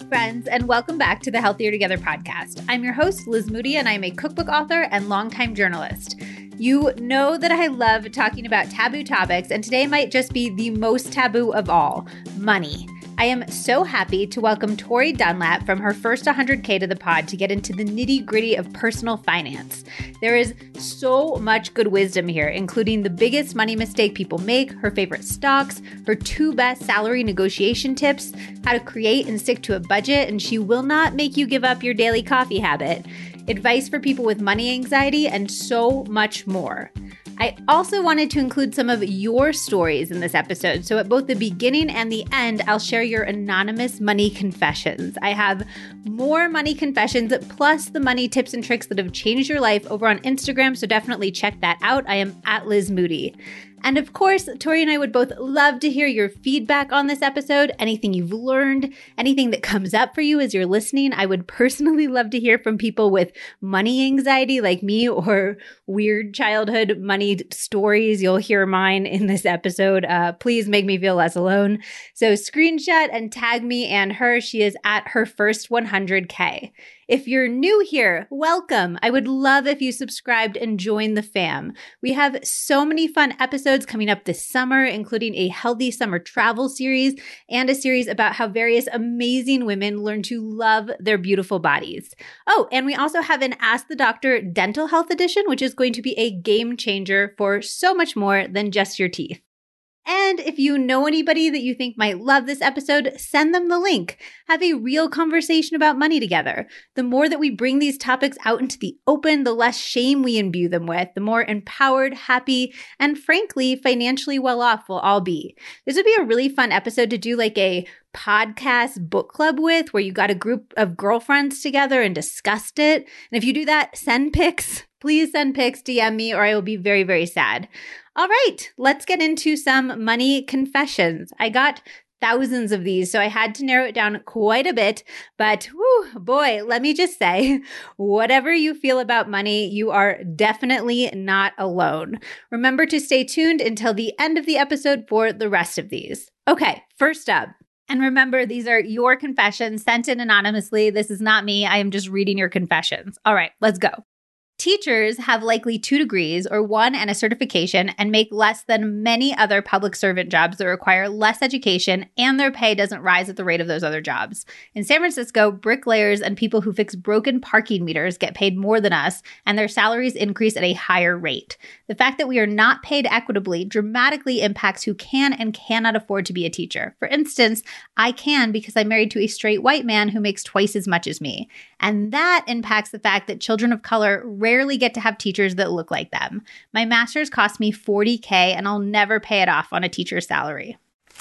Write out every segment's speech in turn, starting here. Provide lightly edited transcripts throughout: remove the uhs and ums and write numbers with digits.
friends, and welcome back to the Healthier Together podcast. I'm your host, Liz Moody, and I'm a cookbook author and longtime journalist. You know that I love talking about taboo topics, and today might just be the most taboo of all, money. I am so happy to welcome Tori Dunlap from her first 100K to the pod to get into the nitty-gritty of personal finance. There is so much good wisdom here, including the biggest money mistake people make, her favorite stocks, her 2 best salary negotiation tips, how to create and stick to a budget, and she will not make you give up your daily coffee habit, advice for people with money anxiety, and so much more. I also wanted to include some of your stories in this episode. So at both the beginning and the end, I'll share your anonymous money confessions. I have more money confessions plus the money tips and tricks that have changed your life over on Instagram. So definitely check that out. I am at Liz Moody. And of course, Tori and I would both love to hear your feedback on this episode, anything you've learned, anything that comes up for you as you're listening. I would personally love to hear from people with money anxiety like me or weird childhood money stories. You'll hear mine in this episode. Please make me feel less alone. So screenshot and tag me and her. She is at her first 100K. If you're new here, welcome. I would love if you subscribed and joined the fam. We have so many fun episodes coming up this summer, including a healthy summer travel series and a series about how various amazing women learn to love their beautiful bodies. Oh, and we also have an Ask the Doctor Dental Health Edition, which is going to be a game changer for so much more than just your teeth. And if you know anybody that you think might love this episode, send them the link. Have a real conversation about money together. The more that we bring these topics out into the open, the less shame we imbue them with, the more empowered, happy, and frankly, financially well off we'll all be. This would be a really fun episode to do like a podcast book club with, where you got a group of girlfriends together and discussed it. And if you do that, send pics. Please send pics, DM me, or I will be very, very sad. All right, let's get into some money confessions. I got thousands of these, so I had to narrow it down quite a bit. But whew, boy, let me just say, whatever you feel about money, you are definitely not alone. Remember to stay tuned until the end of the episode for the rest of these. Okay, first up. And remember, these are your confessions sent in anonymously. This is not me. I am just reading your confessions. All right, let's go. Teachers have likely 2 degrees or 1 and a certification and make less than many other public servant jobs that require less education, and their pay doesn't rise at the rate of those other jobs. In San Francisco, bricklayers and people who fix broken parking meters get paid more than us, and their salaries increase at a higher rate. The fact that we are not paid equitably dramatically impacts who can and cannot afford to be a teacher. For instance, I can because I'm married to a straight white man who makes twice as much as me. And that impacts the fact that children of color rarely get to have teachers that look like them. My master's cost me $40K, and I'll never pay it off on a teacher's salary.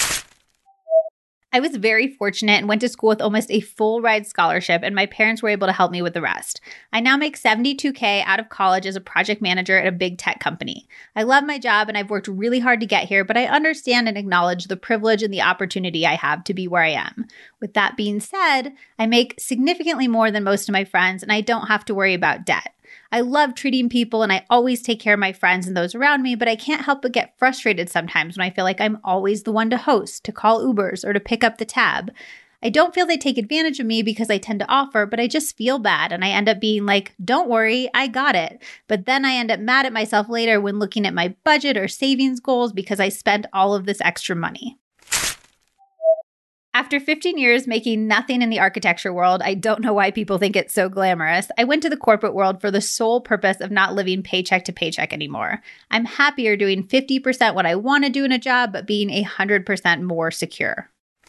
I was very fortunate and went to school with almost a full ride scholarship, and my parents were able to help me with the rest. I now make $72K out of college as a project manager at a big tech company. I love my job and I've worked really hard to get here, but I understand and acknowledge the privilege and the opportunity I have to be where I am. With that being said, I make significantly more than most of my friends, and I don't have to worry about debt. I love treating people and I always take care of my friends and those around me, but I can't help but get frustrated sometimes when I feel like I'm always the one to host, to call Ubers, or to pick up the tab. I don't feel they take advantage of me because I tend to offer, but I just feel bad and I end up being like, don't worry, I got it. But then I end up mad at myself later when looking at my budget or savings goals because I spent all of this extra money. After 15 years making nothing in the architecture world, I don't know why people think it's so glamorous. I went to the corporate world for the sole purpose of not living paycheck to paycheck anymore. I'm happier doing 50% what I want to do in a job, but being 100% more secure.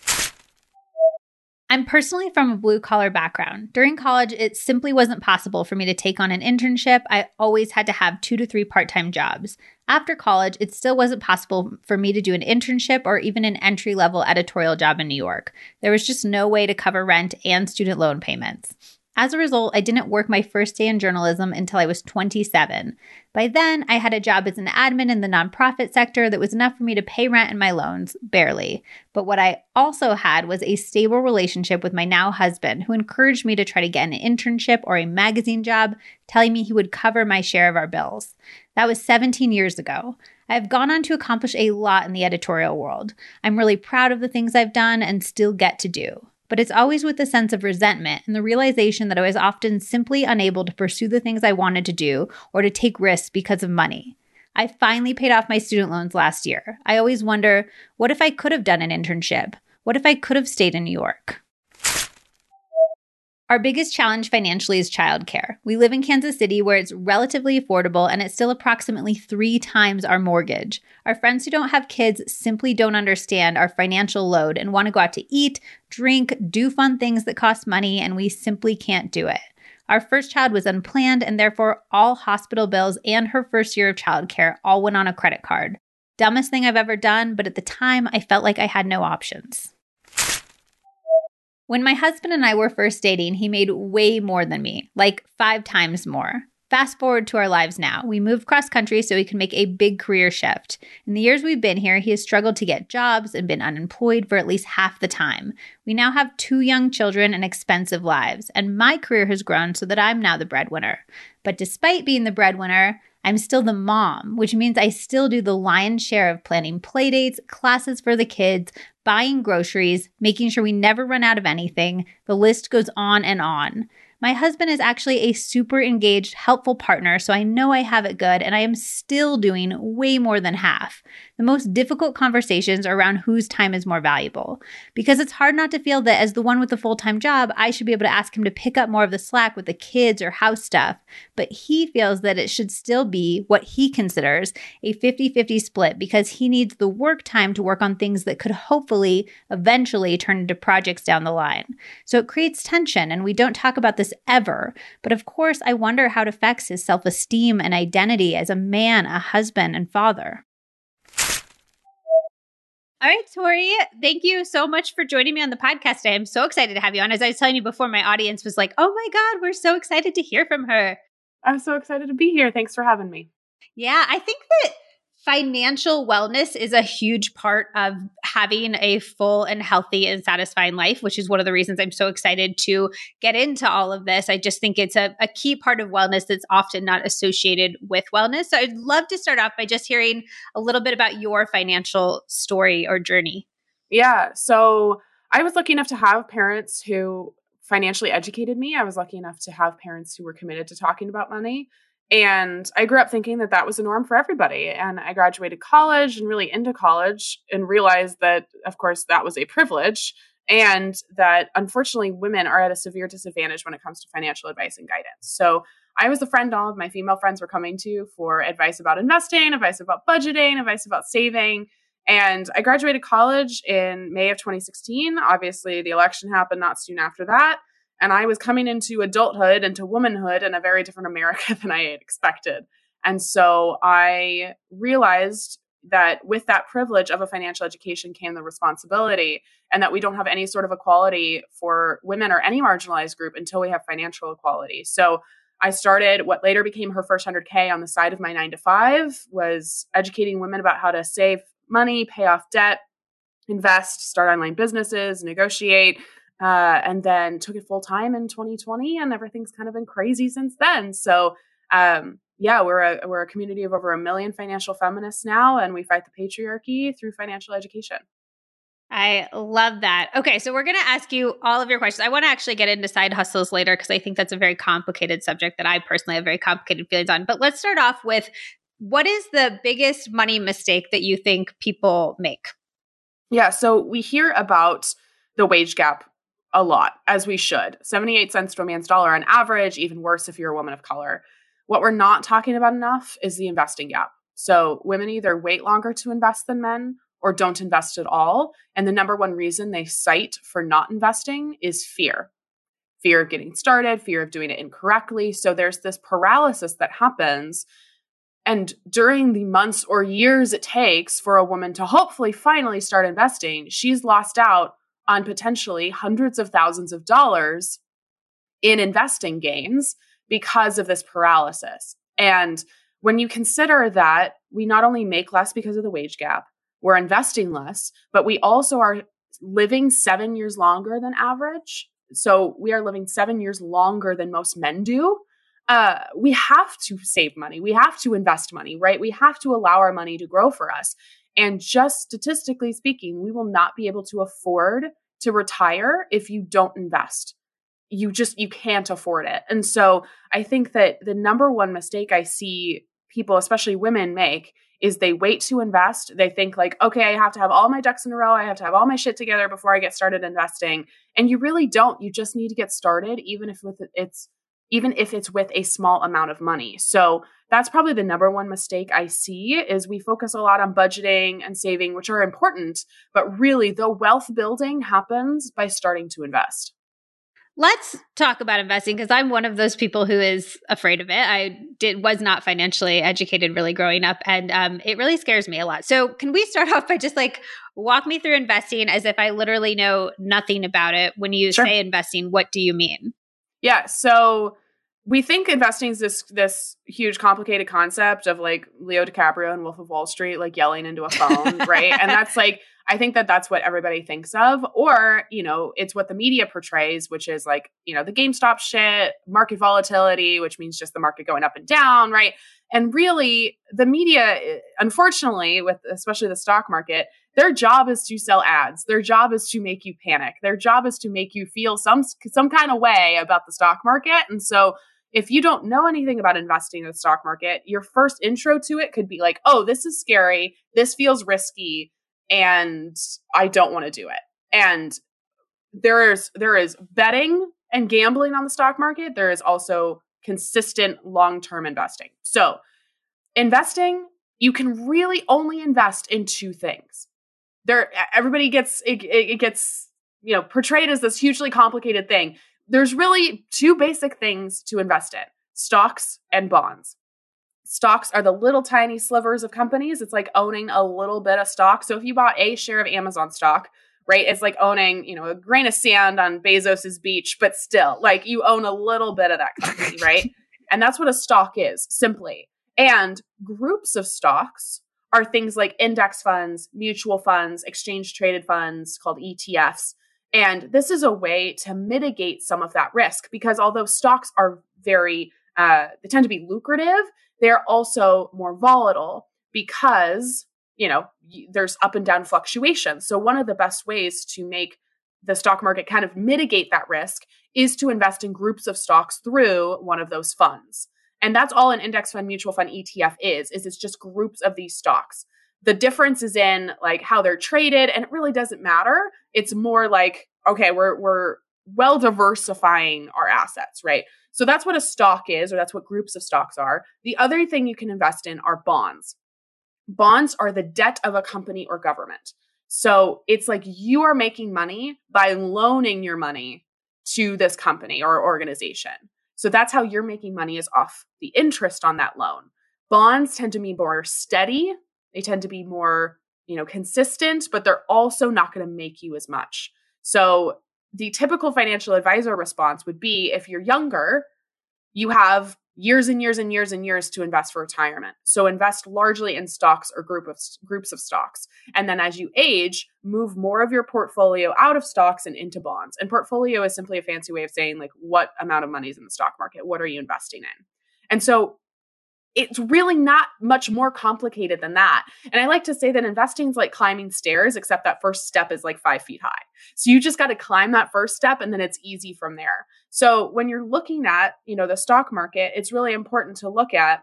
I'm personally from a blue-collar background. During college, it simply wasn't possible for me to take on an internship. I always had to have 2 to 3 part-time jobs. After college, it still wasn't possible for me to do an internship or even an entry-level editorial job in New York. There was just no way to cover rent and student loan payments. As a result, I didn't work my first day in journalism until I was 27. By then, I had a job as an admin in the nonprofit sector that was enough for me to pay rent and my loans, barely. But what I also had was a stable relationship with my now husband, who encouraged me to try to get an internship or a magazine job, telling me he would cover my share of our bills. That was 17 years ago. I've gone on to accomplish a lot in the editorial world. I'm really proud of the things I've done and still get to do. but it's always with a sense of resentment and the realization that I was often simply unable to pursue the things I wanted to do or to take risks because of money. I finally paid off my student loans last year. I always wonder, what if I could have done an internship? What if I could have stayed in New York? Our biggest challenge financially is childcare. We live in Kansas City where it's relatively affordable and it's still approximately 3 times our mortgage. Our friends who don't have kids simply don't understand our financial load and want to go out to eat, drink, do fun things that cost money, and we simply can't do it. Our first child was unplanned and therefore all hospital bills and her first year of childcare all went on a credit card. Dumbest thing I've ever done, but at the time I felt like I had no options. When my husband and I were first dating, he made way more than me, like 5 times more. Fast forward to our lives now. We moved cross country so he could make a big career shift. In the years we've been here, he has struggled to get jobs and been unemployed for at least half the time. We now have 2 young children and expensive lives, and my career has grown so that I'm now the breadwinner. But despite being the breadwinner, I'm still the mom, which means I still do the lion's share of planning playdates, classes for the kids, buying groceries, making sure we never run out of anything. The list goes on and on. My husband is actually a super engaged, helpful partner, so I know I have it good, and I am still doing way more than half. The most difficult conversations are around whose time is more valuable, because it's hard not to feel that as the one with the full-time job, I should be able to ask him to pick up more of the slack with the kids or house stuff, but he feels that it should still be what he considers a 50-50 split because he needs the work time to work on things that could hopefully eventually turn into projects down the line. So it creates tension, and we don't talk about this ever, but of course I wonder how it affects his self-esteem and identity as a man, a husband, and father. All right, Tori, thank you so much for joining me on the podcast today. I'm so excited to have you on. As I was telling you before, my audience was like, oh my God, we're so excited to hear from her. I'm so excited to be here. Thanks for having me. Yeah, I think that financial wellness is a huge part of having a full and healthy and satisfying life, which is one of the reasons I'm so excited to get into all of this. I just think it's a key part of wellness that's often not associated with wellness. So I'd love to start off by just hearing a little bit about your financial story or journey. Yeah. So I was lucky enough to have parents who financially educated me. I was lucky enough to have parents who were committed to talking about money. And I grew up thinking that that was the norm for everybody. And I graduated college and really into college and realized that, of course, that was a privilege and that unfortunately women are at a severe disadvantage when it comes to financial advice and guidance. So I was the friend all of my female friends were coming to for advice about investing, advice about budgeting, advice about saving. And I graduated college in May of 2016. Obviously, the election happened not soon after that. And I was coming into adulthood, into womanhood in a very different America than I had expected. And so I realized that with that privilege of a financial education came the responsibility, and that we don't have any sort of equality for women or any marginalized group until we have financial equality. So I started what later became Her First 100K on the side of my 9-to-5, was educating women about how to save money, pay off debt, invest, start online businesses, negotiate, and then took it full time in 2020, and everything's kind of been crazy since then. So, we're a community of over 1 million financial feminists now, and we fight the patriarchy through financial education. I love that. Okay, so we're going to ask you all of your questions. I want to actually get into side hustles later because I think that's a very complicated subject that I personally have very complicated feelings on. But let's start off with, what is the biggest money mistake that you think people make? Yeah, so we hear about the wage gap a lot, as we should. 78 cents to a man's dollar on average, even worse if you're a woman of color. What we're not talking about enough is the investing gap. So women either wait longer to invest than men or don't invest at all. And the number one reason they cite for not investing is fear. Fear of getting started, fear of doing it incorrectly. So there's this paralysis that happens. And during the months or years it takes for a woman to hopefully finally start investing, she's lost out on potentially hundreds of thousands of dollars in investing gains because of this paralysis. And when you consider that we not only make less because of the wage gap, we're investing less, but we also are living 7 years longer than average. So we are living 7 years longer than most men do. We have to save money. We have to invest money, right? We have to allow our money to grow for us. And just statistically speaking, we will not be able to afford to retire if you don't invest. You can't afford it. And so I think that the number one mistake I see people, especially women, make is they wait to invest. They think like, okay, I have to have all my ducks in a row. I have to have all my shit together before I get started investing. And you really don't. You just need to get started, even if it's with a small amount of money. So that's probably the number one mistake I see is we focus a lot on budgeting and saving, which are important, but really the wealth building happens by starting to invest. Let's talk about investing because I'm one of those people who is afraid of it. I was not financially educated really growing up, and it really scares me a lot. So can we start off by just like walk me through investing as if I literally know nothing about it? When you say investing, what do you mean? Yeah, so we think investing is this huge complicated concept of like Leo DiCaprio and Wolf of Wall Street like yelling into a phone, right? And that's like, I think that that's what everybody thinks of, or, it's what the media portrays, which is like, the GameStop shit, market volatility, which means just the market going up and down, right? And really the media, unfortunately, with especially the stock market, their job is to sell ads. Their job is to make you panic. Their job is to make you feel some kind of way about the stock market. And so if you don't know anything about investing in the stock market, your first intro to it could be like, oh, this is scary. This feels risky. And I don't want to do it. And there is betting and gambling on the stock market. There is also consistent long-term investing. So investing, you can really only invest in two things. Everybody gets it gets portrayed as this hugely complicated thing. There's really two basic things to invest in: stocks and bonds. Stocks are the little tiny slivers of companies. It's like owning a little bit of stock. So if you bought a share of Amazon stock, right, it's like owning, a grain of sand on Bezos's beach, but still, like, you own a little bit of that company, right? And that's what a stock is, simply. And groups of stocks are things like index funds, mutual funds, exchange traded funds called ETFs. And this is a way to mitigate some of that risk, because although stocks are they tend to be lucrative, they're also more volatile because, there's up and down fluctuations. So one of the best ways to make the stock market kind of mitigate that risk is to invest in groups of stocks through one of those funds. And that's all an index fund, mutual fund, ETF is it's just groups of these stocks. The difference is in like how they're traded, and it really doesn't matter. It's more like, okay, we're well diversifying our assets, right? So that's what a stock is, or that's what groups of stocks are. The other thing you can invest in are bonds. Bonds are the debt of a company or government. So it's like you are making money by loaning your money to this company or organization. So that's how you're making money, is off the interest on that loan. Bonds tend to be more steady. They tend to be more, consistent, but they're also not going to make you as much. So the typical financial advisor response would be, if you're younger, you have years and years and years and years to invest for retirement. So invest largely in stocks or groups of stocks. And then as you age, move more of your portfolio out of stocks and into bonds. And portfolio is simply a fancy way of saying like, what amount of money is in the stock market? What are you investing in? And so it's really not much more complicated than that. And I like to say that investing is like climbing stairs, except that first step is like 5 feet high. So you just got to climb that first step, and then it's easy from there. So when you're looking at, the stock market, it's really important to look at,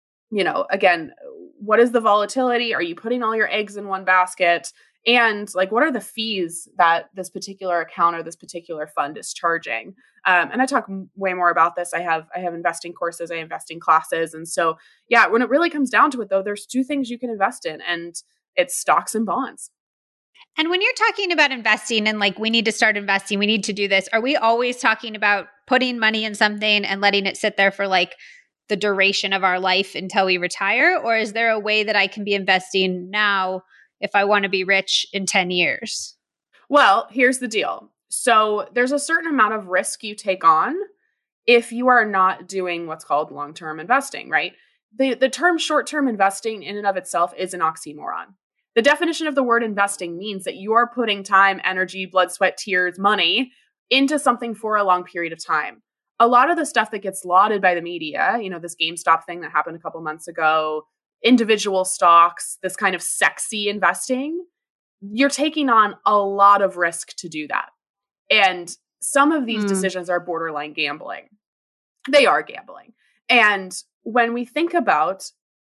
again, what is the volatility? Are you putting all your eggs in one basket? And like, what are the fees that this particular account or this particular fund is charging? And I talk way more about this. I have investing courses, I invest in classes. And so, yeah, when it really comes down to it, though, there's two things you can invest in, and it's stocks and bonds. And when you're talking about investing and like, we need to start investing, we need to do this, are we always talking about putting money in something and letting it sit there for like the duration of our life until we retire? Or is there a way that I can be investing now if I want to be rich in 10 years? Well, here's the deal. So there's a certain amount of risk you take on if you are not doing what's called long-term investing, right? The term short-term investing in and of itself is an oxymoron. The definition of the word investing means that you are putting time, energy, blood, sweat, tears, money into something for a long period of time. A lot of the stuff that gets lauded by the media, this GameStop thing that happened a couple months ago, individual stocks, this kind of sexy investing, you're taking on a lot of risk to do that. And some of these decisions are borderline gambling. They are gambling. And when we think about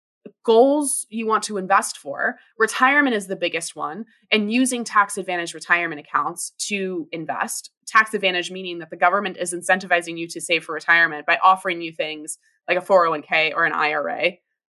goals you want to invest for, retirement is the biggest one, and using tax advantage retirement accounts to invest. Tax advantage meaning that the government is incentivizing you to save for retirement by offering you things like a 401k or an IRA.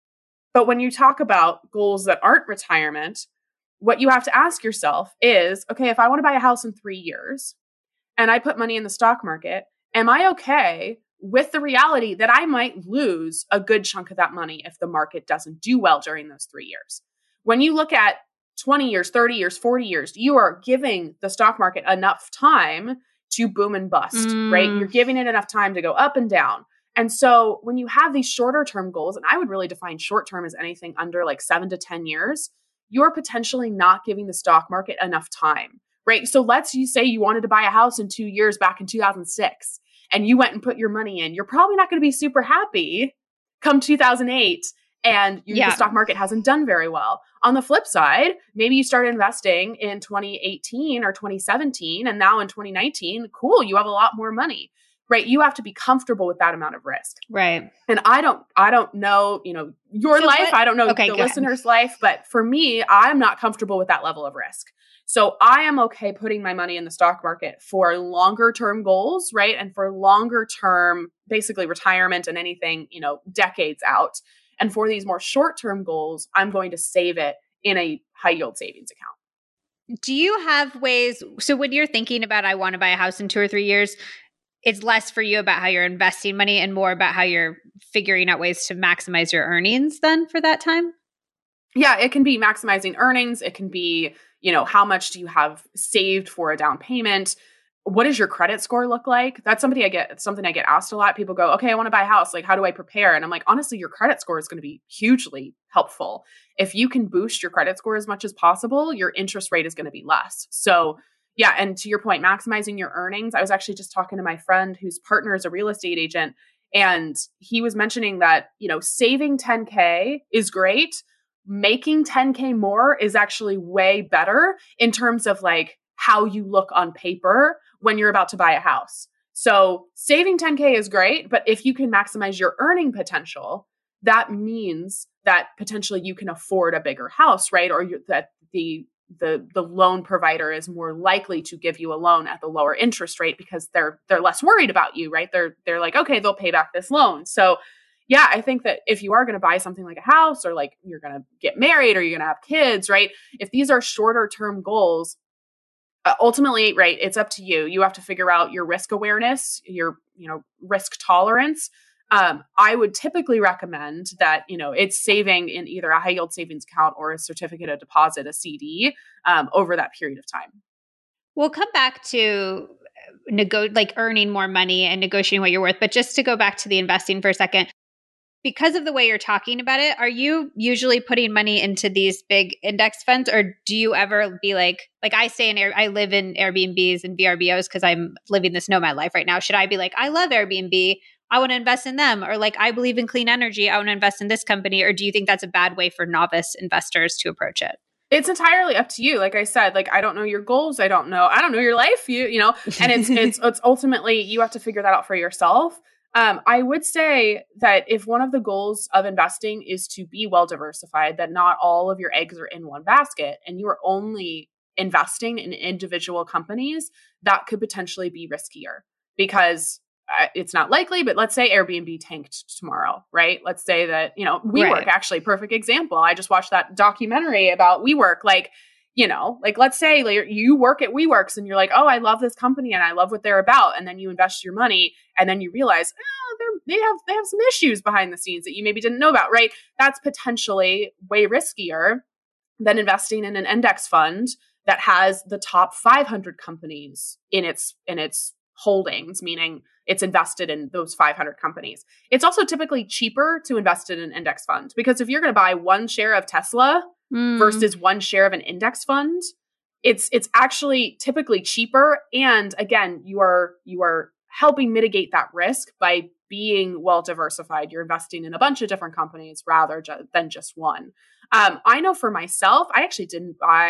But when you talk about goals that aren't retirement, what you have to ask yourself is, okay, if I want to buy a house in 3 years and I put money in the stock market, am I okay with the reality that I might lose a good chunk of that money if the market doesn't do well during those 3 years? When you look at 20 years, 30 years, 40 years, you are giving the stock market enough time to boom and bust, right? You're giving it enough time to go up and down. And so when you have these shorter term goals, and I would really define short term as anything under like 7 to 10 years, you're potentially not giving the stock market enough time, right? So you say you wanted to buy a house in 2 years back in 2006, and you went and put your money in. You're probably not going to be super happy come 2008, and the stock market hasn't done very well. On the flip side, maybe you started investing in 2018 or 2017, and now in 2019, cool, you have a lot more money, right? You have to be comfortable with that amount of risk. Right. And I don't know, your life. I don't know the listener's life, but for me, I'm not comfortable with that level of risk. So I am okay putting my money in the stock market for longer term goals, right? And for longer term, basically retirement and anything, decades out. And for these more short term goals, I'm going to save it in a high yield savings account. Do you have ways? So when you're thinking about, I want to buy a house in 2 or 3 years, it's less for you about how you're investing money and more about how you're figuring out ways to maximize your earnings then for that time? Yeah, it can be maximizing earnings. It can be, how much do you have saved for a down payment? What does your credit score look like? That's something I get asked a lot. People go, okay, I want to buy a house. Like, how do I prepare? And I'm like, honestly, your credit score is going to be hugely helpful. If you can boost your credit score as much as possible, your interest rate is going to be less. So yeah. And to your point, maximizing your earnings. I was actually just talking to my friend whose partner is a real estate agent. And he was mentioning that, saving 10K is great. Making 10K more is actually way better in terms of like how you look on paper when you're about to buy a house. So saving 10K is great, but if you can maximize your earning potential, that means that potentially you can afford a bigger house, right? Or that the loan provider is more likely to give you a loan at the lower interest rate because they're less worried about you, right? They're like, okay, they'll pay back this loan. So yeah, I think that if you are going to buy something like a house or like you're going to get married or you're going to have kids, right? If these are shorter term goals, ultimately, right, it's up to you. You have to figure out your risk awareness, your, risk tolerance. I would typically recommend that, it's saving in either a high yield savings account or a certificate of deposit, a CD, over that period of time. We'll come back to earning more money and negotiating what you're worth. But just to go back to the investing for a second, because of the way you're talking about it, are you usually putting money into these big index funds, or do you ever be like I live in Airbnbs and VRBOs because I'm living this nomad life right now. Should I be like, I love Airbnb, I want to invest in them, or like, I believe in clean energy, I want to invest in this company? Or do you think that's a bad way for novice investors to approach it? It's entirely up to you. Like I said, like, I don't know your goals. I don't know your life, and it's ultimately, you have to figure that out for yourself. I would say that if one of the goals of investing is to be well diversified, that not all of your eggs are in one basket and you are only investing in individual companies, that could potentially be riskier because it's not likely, but let's say Airbnb tanked tomorrow, right? Let's say that, WeWork, right. Actually, perfect example. I just watched that documentary about WeWork. Let's say you work at WeWorks and you're like, oh, I love this company and I love what they're about. And then you invest your money and then you realize, they have some issues behind the scenes that you maybe didn't know about, right? That's potentially way riskier than investing in an index fund that has the top 500 companies in its holdings, meaning it's invested in those 500 companies. It's also typically cheaper to invest in an index fund because if you're going to buy one share of Tesla versus one share of an index fund, it's actually typically cheaper. And again, you are helping mitigate that risk by being well diversified. You're investing in a bunch of different companies rather than just one. I know for myself, I actually didn't buy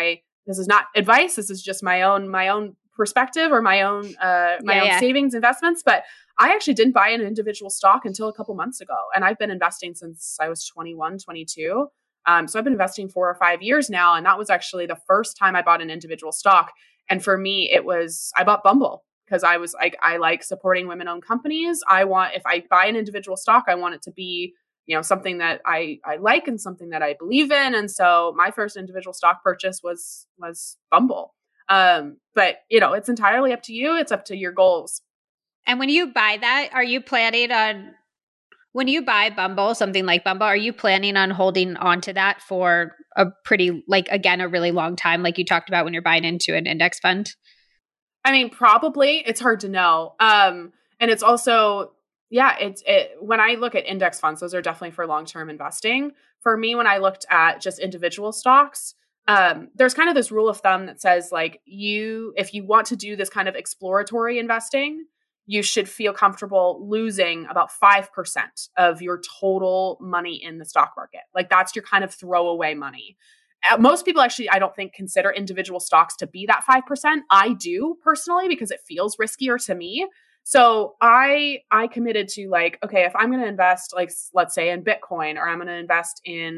this is not advice. This is just my own perspective or my own savings investments. But I actually didn't buy an individual stock until a couple months ago. And I've been investing since I was 21, 22. So I've been investing 4 or 5 years now. And that was actually the first time I bought an individual stock. And for me, I bought Bumble because I was like, I like supporting women-owned companies. If I buy an individual stock, I want it to be, something that I like and something that I believe in. And so my first individual stock purchase was Bumble. But it's entirely up to you. It's up to your goals. And when you buy that, are you planning on, when you buy Bumble, something like Bumble, are you planning on holding on to that for a pretty, again, a really long time, like you talked about when you're buying into an index fund? I mean, probably. It's hard to know. And it's also, when I look at index funds, those are definitely for long-term investing. For me, when I looked at just individual stocks, there's kind of this rule of thumb that says if you want to do this kind of exploratory investing, you should feel comfortable losing about 5% of your total money in the stock market. That's your kind of throwaway money. Most people actually, I don't think, consider individual stocks to be that 5%. I do personally because it feels riskier to me. So I committed to okay, if I'm going to invest, let's say in Bitcoin, or I'm going to invest in,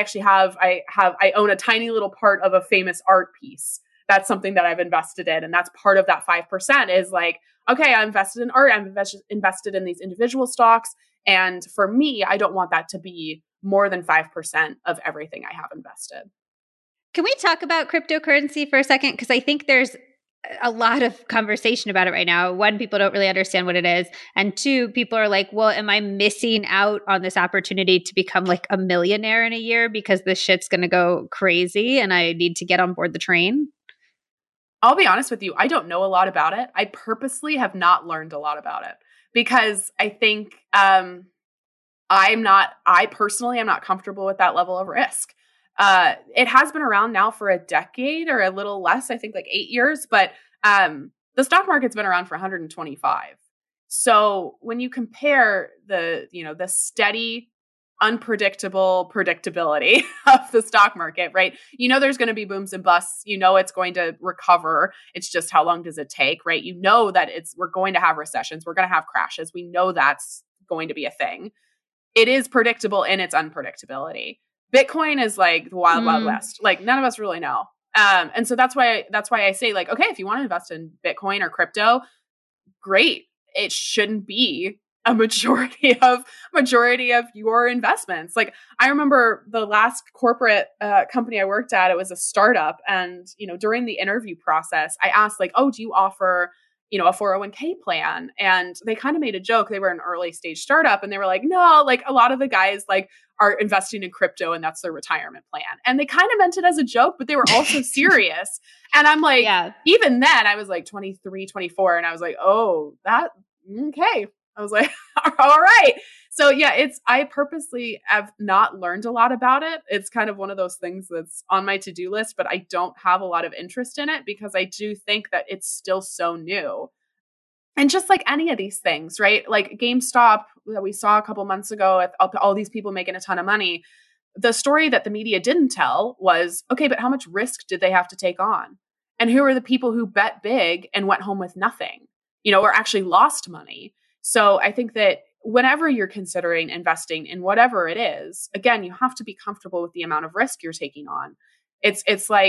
I own a tiny little part of a famous art piece. That's something that I've invested in. And that's part of that 5% is okay, I invested in art. I'm invested in these individual stocks. And for me, I don't want that to be more than 5% of everything I have invested. Can we talk about cryptocurrency for a second? Because I think there's a lot of conversation about it right now. One, people don't really understand what it is. And two, people are like, well, am I missing out on this opportunity to become a millionaire in a year because this shit's going to go crazy and I need to get on board the train? I'll be honest with you. I don't know a lot about it. I purposely have not learned a lot about it because I think I personally am not comfortable with that level of risk. It has been around now for a decade or a little less, I think 8 years, but the stock market's been around for 125. So when you compare the steady, unpredictable predictability of the stock market, right? There's going to be booms and busts. It's going to recover. It's just how long does it take, right? That we're going to have recessions. We're going to have crashes. We know that's going to be a thing. It is predictable in its unpredictability. Bitcoin is the wild, wild west. None of us really know. And so that's why I say okay, if you want to invest in Bitcoin or crypto, great. It shouldn't be a majority of your investments. I remember the last corporate company I worked at, it was a startup. And, during the interview process, I asked oh, do you offer, a 401k plan? And they kind of made a joke. They were an early stage startup and they were no, a lot of the guys are investing in crypto and that's their retirement plan. And they kind of meant it as a joke, but they were also serious. And I'm even then I was 23, 24. And I was oh, that, okay. I was all right. So yeah, I purposely have not learned a lot about it. It's kind of one of those things that's on my to-do list, but I don't have a lot of interest in it because I do think that it's still so new. And just like any of these things, right? GameStop that we saw a couple months ago with all these people making a ton of money. The story that the media didn't tell was, okay, but how much risk did they have to take on? And who are the people who bet big and went home with nothing, or actually lost money? So I think that whenever you're considering investing in whatever it is, again, you have to be comfortable with the amount of risk you're taking on. It's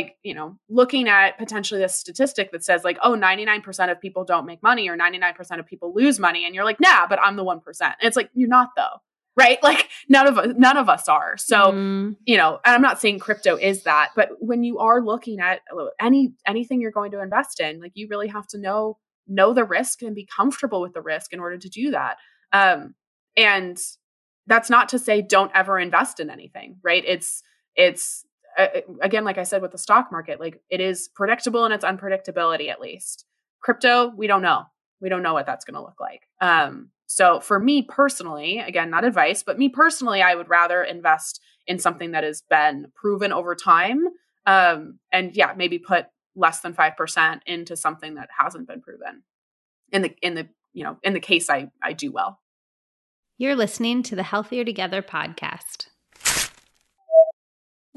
looking at potentially this statistic that says 99% of people don't make money or 99% of people lose money. And you're nah, but I'm the 1%. And it's you're not though, right? None of us are. So, and I'm not saying crypto is that, but when you are looking at anything you're going to invest in, you really have to know the risk and be comfortable with the risk in order to do that. And that's not to say don't ever invest in anything, right? It's again, like I said, with the stock market, it is predictable in its unpredictability, at least. Crypto, we don't know. We don't know what that's going to look like. So for me personally, again, not advice, but me personally, I would rather invest in something that has been proven over time. And yeah, maybe put less than 5% into something that hasn't been proven in the case I do well. You're listening to the Healthier Together podcast.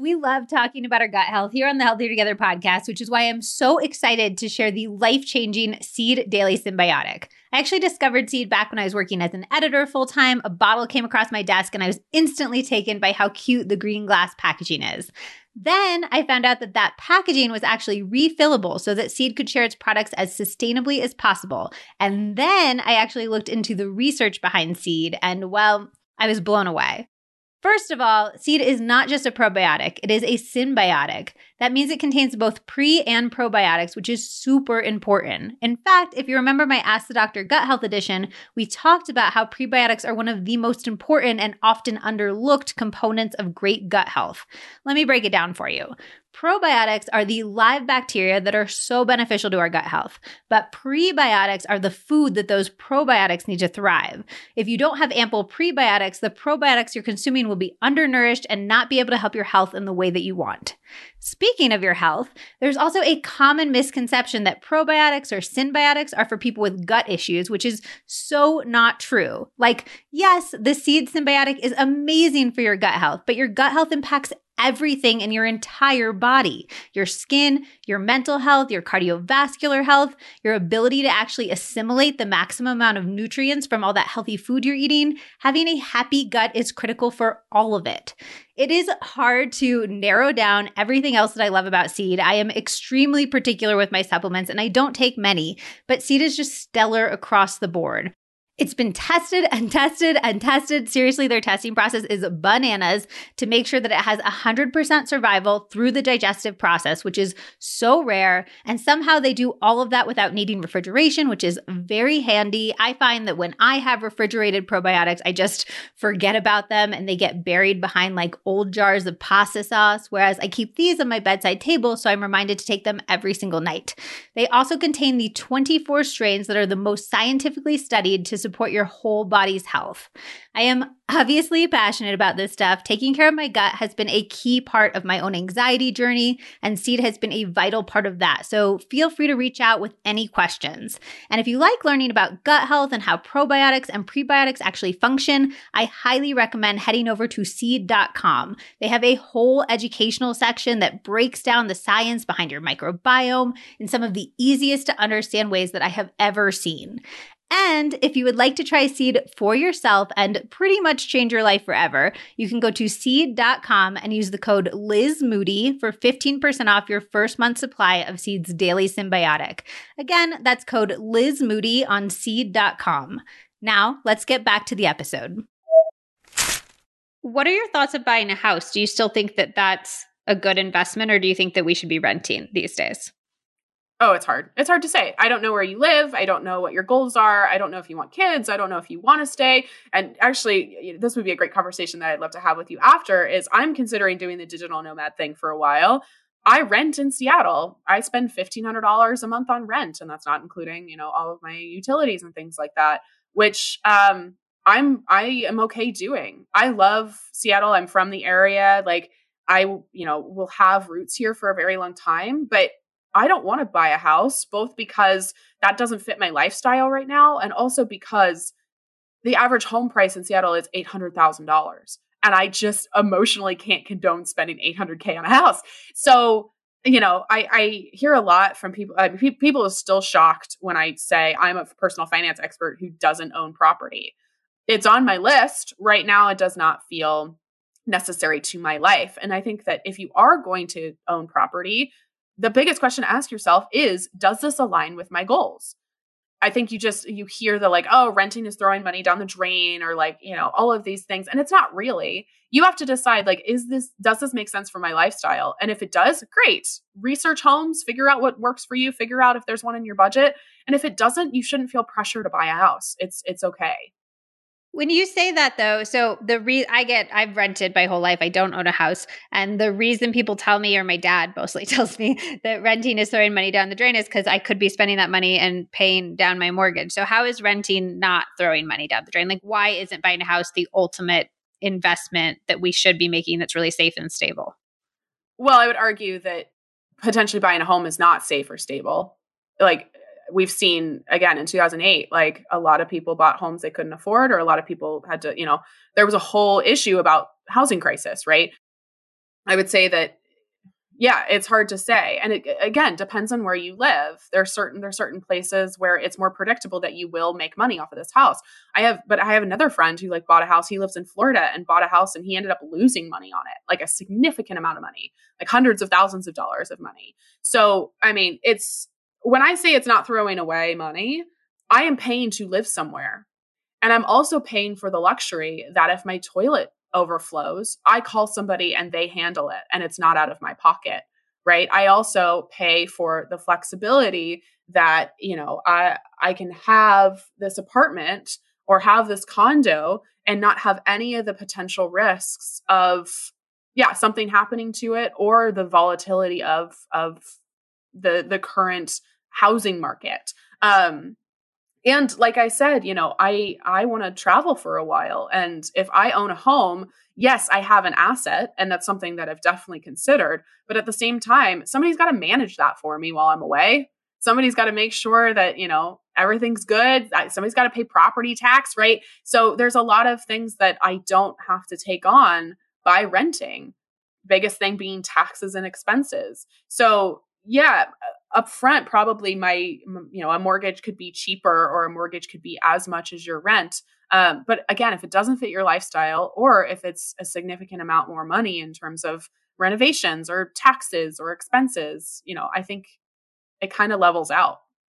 We love talking about our gut health here on the Healthier Together podcast, which is why I'm so excited to share the life-changing Seed Daily Symbiotic. I actually discovered Seed back when I was working as an editor full-time. A bottle came across my desk and I was instantly taken by how cute the green glass packaging is. Then I found out that that packaging was actually refillable so that Seed could share its products as sustainably as possible. And then I actually looked into the research behind Seed and, well, I was blown away. First of all, Seed is not just a probiotic, it is a symbiotic. That means it contains both pre and probiotics, which is super important. In fact, if you remember my Ask the Doctor Gut Health edition, we talked about how prebiotics are one of the most important and often underlooked components of great gut health. Let me break it down for you. Probiotics are the live bacteria that are so beneficial to our gut health, but prebiotics are the food that those probiotics need to thrive. If you don't have ample prebiotics, the probiotics you're consuming will be undernourished and not be able to help your health in the way that you want. Speaking of your health, there's also a common misconception that probiotics or symbiotics are for people with gut issues, which is so not true. Like, yes, the Seed Symbiotic is amazing for your gut health, but your gut health impacts everything in your entire body, your skin, your mental health, your cardiovascular health, your ability to actually assimilate the maximum amount of nutrients from all that healthy food you're eating. Having a happy gut is critical for all of it. It is hard to narrow down everything else that I love about Seed. I am extremely particular with my supplements and I don't take many, but Seed is just stellar across the board. It's been tested and tested and tested. Seriously, their testing process is bananas to make sure that it has 100% survival through the digestive process, which is so rare. And somehow they do all of that without needing refrigeration, which is very handy. I find that when I have refrigerated probiotics, I just forget about them and they get buried behind like old jars of pasta sauce, whereas I keep these on my bedside table, so I'm reminded to take them every single night. They also contain the 24 strains that are the most scientifically studied to support your whole body's health. I am obviously passionate about this stuff. Taking care of my gut has been a key part of my own anxiety journey, and Seed has been a vital part of that. So feel free to reach out with any questions. And if you like learning about gut health and how probiotics and prebiotics actually function, I highly recommend heading over to seed.com. They have a whole educational section that breaks down the science behind your microbiome in some of the easiest to understand ways that I have ever seen. And if you would like to try Seed for yourself and pretty much change your life forever, you can go to seed.com and use the code LizMoody for 15% off your first month supply of Seed's Daily Symbiotic. Again, that's code LizMoody on seed.com. Now, let's get back to the episode. What are your thoughts of buying a house? Do you still think that that's a good investment, or do you think that we should be renting these days? Oh, it's hard. It's hard to say. I don't know where you live. I don't know what your goals are. I don't know if you want kids. I don't know if you want to stay. And actually, this would be a great conversation that I'd love to have with you after, is I'm considering doing the digital nomad thing for a while. I rent in Seattle. I spend $1,500 a month on rent, and that's not including, all of my utilities and things like that, which I am okay doing. I love Seattle. I'm from the area. Like I, will have roots here for a very long time, but I don't want to buy a house, both because that doesn't fit my lifestyle right now, and also because the average home price in Seattle is $800,000. And I just emotionally can't condone spending $800K on a house. So, I hear a lot from people. People are still shocked when I say I'm a personal finance expert who doesn't own property. It's on my list right now. It does not feel necessary to my life. And I think that if you are going to own property, the biggest question to ask yourself is, does this align with my goals? I think you hear the like, oh, renting is throwing money down the drain, or like, all of these things. And it's not really. You have to decide, like, does this make sense for my lifestyle? And if it does, great. Research homes, figure out what works for you, figure out if there's one in your budget. And if it doesn't, you shouldn't feel pressure to buy a house. It's okay. When you say that though, so I've rented my whole life. I don't own a house. And the reason people tell me, or my dad mostly tells me, that renting is throwing money down the drain is because I could be spending that money and paying down my mortgage. So how is renting not throwing money down the drain? Like, why isn't buying a house the ultimate investment that we should be making that's really safe and stable? Well, I would argue that potentially buying a home is not safe or stable. Like, we've seen, again, in 2008, like a lot of people bought homes they couldn't afford, or a lot of people had to, there was a whole issue about housing crisis, right? I would say that, yeah, it's hard to say. And it, again, depends on where you live. There's certain places where it's more predictable that you will make money off of this house. I have another friend who like bought a house. He lives in Florida and bought a house and he ended up losing money on it, like a significant amount of money, like hundreds of thousands of dollars of money. So, I mean, when I say it's not throwing away money, I am paying to live somewhere. And I'm also paying for the luxury that if my toilet overflows, I call somebody and they handle it and it's not out of my pocket, right? I also pay for the flexibility that, I can have this apartment or have this condo and not have any of the potential risks of, something happening to it or the volatility of the current housing market. And like I said, I want to travel for a while. And if I own a home, yes, I have an asset. And that's something that I've definitely considered. But at the same time, somebody's got to manage that for me while I'm away. Somebody's got to make sure that, everything's good. Somebody's got to pay property tax, right? So there's a lot of things that I don't have to take on by renting. Biggest thing being taxes and expenses. So yeah, upfront, probably a mortgage could be cheaper or a mortgage could be as much as your rent. But again, if it doesn't fit your lifestyle or if it's a significant amount more money in terms of renovations or taxes or expenses, I think it kind of levels out.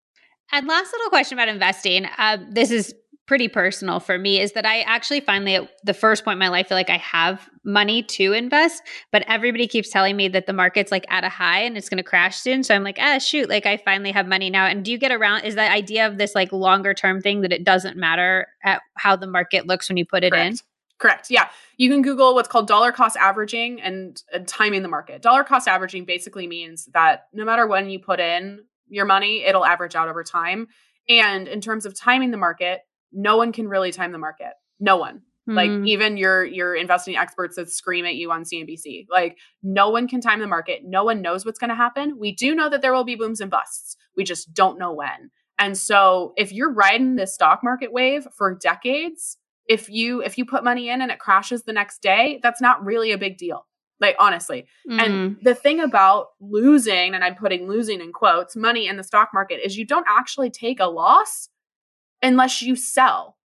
And last little question about investing. This is pretty personal for me, is that I actually finally at the first point in my life feel like I have money to invest, but everybody keeps telling me that the market's like at a high and it's going to crash soon. So I'm like, shoot, like I finally have money now. And do you get around, is that idea of this like longer term thing that it doesn't matter at how the market looks when you put it in? Correct. Yeah. You can Google what's called dollar cost averaging and timing the market. Dollar cost averaging basically means that no matter when you put in your money, it'll average out over time. And in terms of timing the market, no one can really time the market. No one. Like even your investing experts that scream at you on CNBC. Like no one can time the market. No one knows what's going to happen. We do know that there will be booms and busts. We just don't know when. And so if you're riding this stock market wave for decades, if you put money in and it crashes the next day, that's not really a big deal. Like, honestly. And the thing about losing, and I'm putting losing in quotes, money in the stock market is you don't actually take a loss unless you sell.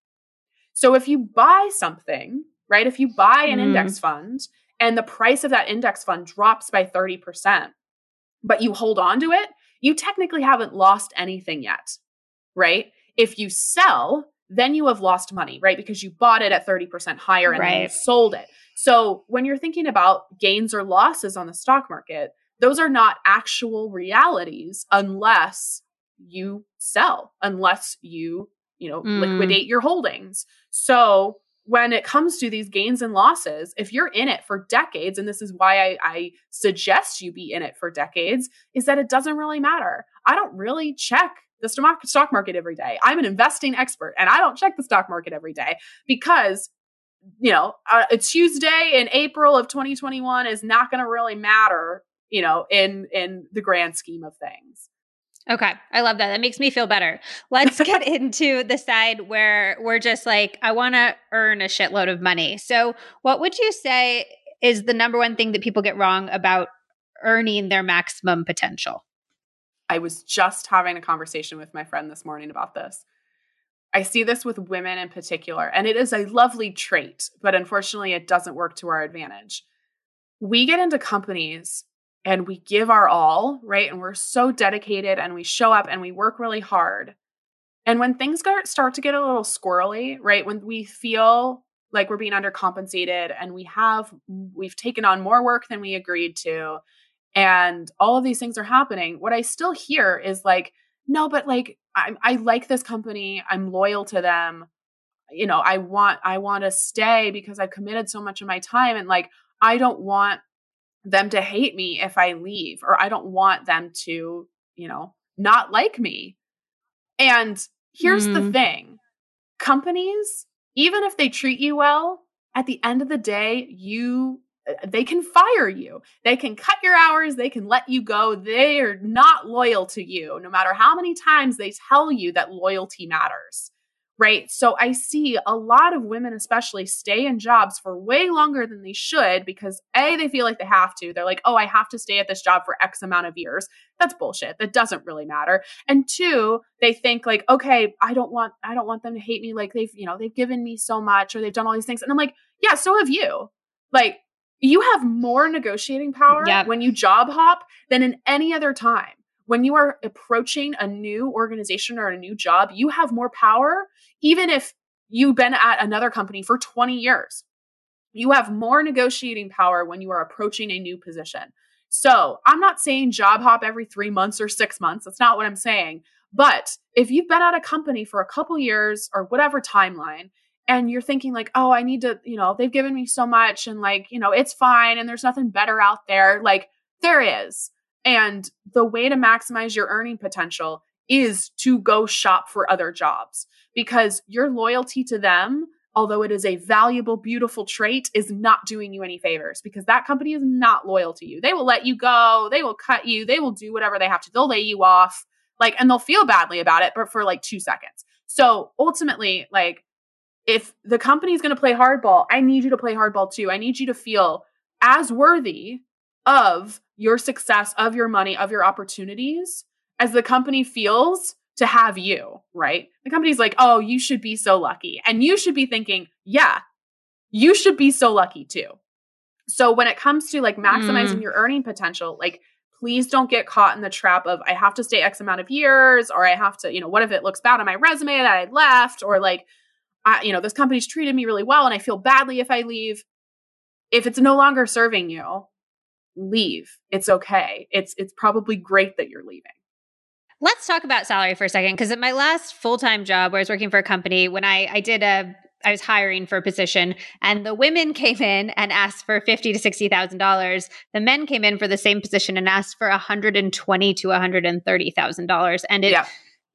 So if you buy something, right? If you buy an index fund and the price of that index fund drops by 30%, but you hold on to it, you technically haven't lost anything yet, right? If you sell, then you have lost money, right? Because you bought it at 30% higher and then you sold it. So when you're thinking about gains or losses on the stock market, those are not actual realities unless you sell, unless you, liquidate your holdings. So when it comes to these gains and losses, if you're in it for decades, and this is why I suggest you be in it for decades, is that it doesn't really matter. I don't really check the stock market every day. I'm an investing expert and I don't check the stock market every day because, a Tuesday in April of 2021 is not going to really matter, in the grand scheme of things. Okay. I love that. That makes me feel better. Let's get into the side where we're just like, I want to earn a shitload of money. So what would you say is the number one thing that people get wrong about earning their maximum potential? I was just having a conversation with my friend this morning about this. I see this with women in particular, and it is a lovely trait, but unfortunately it doesn't work to our advantage. We get into companies and we give our all, right? And we're so dedicated and we show up and we work really hard. And when things start to get a little squirrely, right? When we feel like we're being undercompensated and we've taken on more work than we agreed to, and all of these things are happening, what I still hear is like, no, but like, I like this company. I'm loyal to them. I want to stay because I've committed so much of my time. And like, I don't want them to hate me if I leave, or I don't want them to, not like me. And here's the thing. Companies, even if they treat you well, at the end of the day, they can fire you. They can cut your hours. They can let you go. They are not loyal to you, no matter how many times they tell you that loyalty matters. right? So I see a lot of women, especially, stay in jobs for way longer than they should because A, they feel like they have to. They're like, oh, I have to stay at this job for X amount of years. That's bullshit. That doesn't really matter. And two, they think like, okay, I don't want them to hate me. Like they've given me so much or they've done all these things. And I'm like, yeah, so have you. Like, you have more negotiating power when you job hop than in any other time. When you are approaching a new organization or a new job, you have more power, even if you've been at another company for 20 years. You have more negotiating power when you are approaching a new position. So I'm not saying job hop every 3 months or 6 months. That's not what I'm saying. But if you've been at a company for a couple years or whatever timeline, and you're thinking like, oh, I need to, they've given me so much and like, it's fine and there's nothing better out there. Like, there is. And the way to maximize your earning potential is to go shop for other jobs, because your loyalty to them, although it is a valuable, beautiful trait, is not doing you any favors, because that company is not loyal to you. They will let you go. They will cut you. They will do whatever they have to. They'll lay you off, and they'll feel badly about it, but for 2 seconds. So ultimately, if the company is going to play hardball, I need you to play hardball too. I need you to feel as worthy of your success, of your money, of your opportunities as the company feels to have you, right? The company's like, oh, you should be so lucky. And you should be thinking, yeah, you should be so lucky too. So when it comes to maximizing your earning potential, please don't get caught in the trap of I have to stay X amount of years, or I have to, what if it looks bad on my resume that I left, or this company's treated me really well and I feel badly if I leave. If it's no longer serving you, leave. It's okay. It's probably great that you're leaving. Let's talk about salary for a second, because at my last full-time job where I was working for a company, when I was hiring for a position, and the women came in and asked for $50,000 to $60,000. The men came in for the same position and asked for $120,000 to $130,000, and it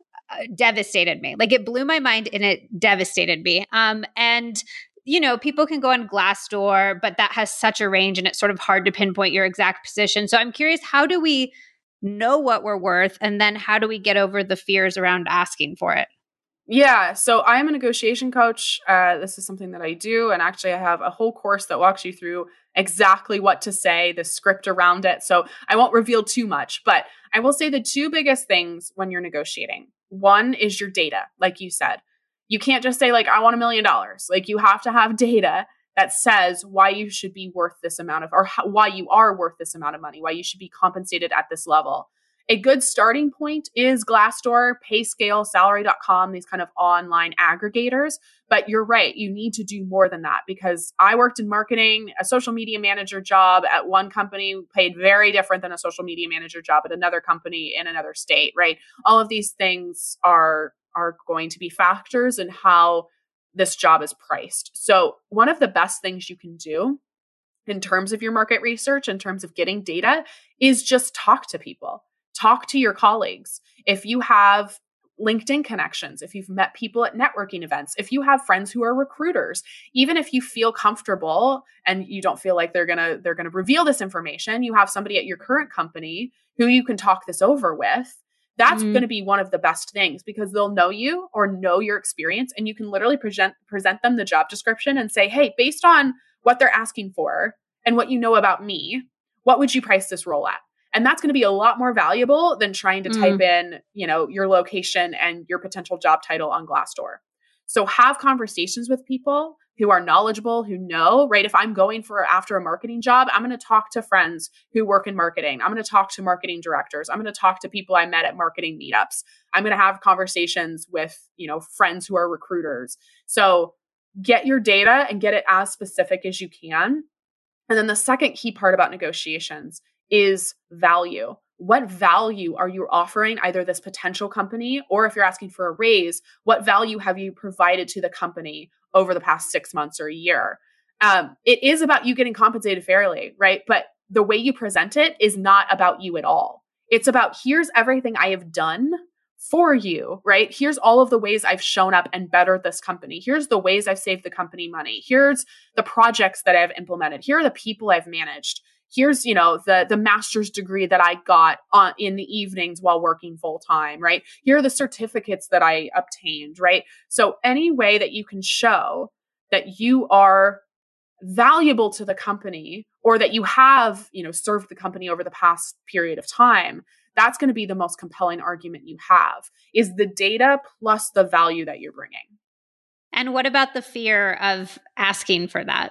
devastated me. It blew my mind and it devastated me. And people can go on Glassdoor, but that has such a range and it's sort of hard to pinpoint your exact position. So I'm curious, how do we know what we're worth? And then how do we get over the fears around asking for it? Yeah. So I'm a negotiation coach. This is something that I do. And actually I have a whole course that walks you through exactly what to say, the script around it. So I won't reveal too much, but I will say the two biggest things when you're negotiating. One is your data, like you said. You can't just say I want $1 million. You have to have data that says why you should be worth this amount of, or why you are worth this amount of money, why you should be compensated at this level. A good starting point is Glassdoor, PayScale, Salary.com, these kind of online aggregators. But you're right, you need to do more than that, because I worked in marketing. A social media manager job at one company paid very different than a social media manager job at another company in another state, right? All of these things are going to be factors in how this job is priced. So one of the best things you can do in terms of your market research, in terms of getting data, is just talk to people. Talk to your colleagues. If you have LinkedIn connections, if you've met people at networking events, if you have friends who are recruiters, even if you feel comfortable and you don't feel like they're going to reveal this information, you have somebody at your current company who you can talk this over with. That's going to be one of the best things, because they'll know you or know your experience, and you can literally present them the job description and say, hey, based on what they're asking for and what you know about me, what would you price this role at? And that's going to be a lot more valuable than trying to type in, your location and your potential job title on Glassdoor. So have conversations with people who are knowledgeable, who know, right? If I'm going after a marketing job, I'm going to talk to friends who work in marketing. I'm going to talk to marketing directors. I'm going to talk to people I met at marketing meetups. I'm going to have conversations with, friends who are recruiters. So get your data and get it as specific as you can. And then the second key part about negotiations is value. What value are you offering either this potential company, or if you're asking for a raise, what value have you provided to the company over the past 6 months or a year? It is about you getting compensated fairly, right? But the way you present it is not about you at all. It's about, here's everything I have done for you, right? Here's all of the ways I've shown up and bettered this company. Here's the ways I've saved the company money. Here's the projects that I've implemented. Here are the people I've managed. Here's, the master's degree that I got in the evenings while working full time, right? Here are the certificates that I obtained, right? So any way that you can show that you are valuable to the company or that you have, served the company over the past period of time, that's going to be the most compelling argument you have, is the data plus the value that you're bringing. And what about the fear of asking for that?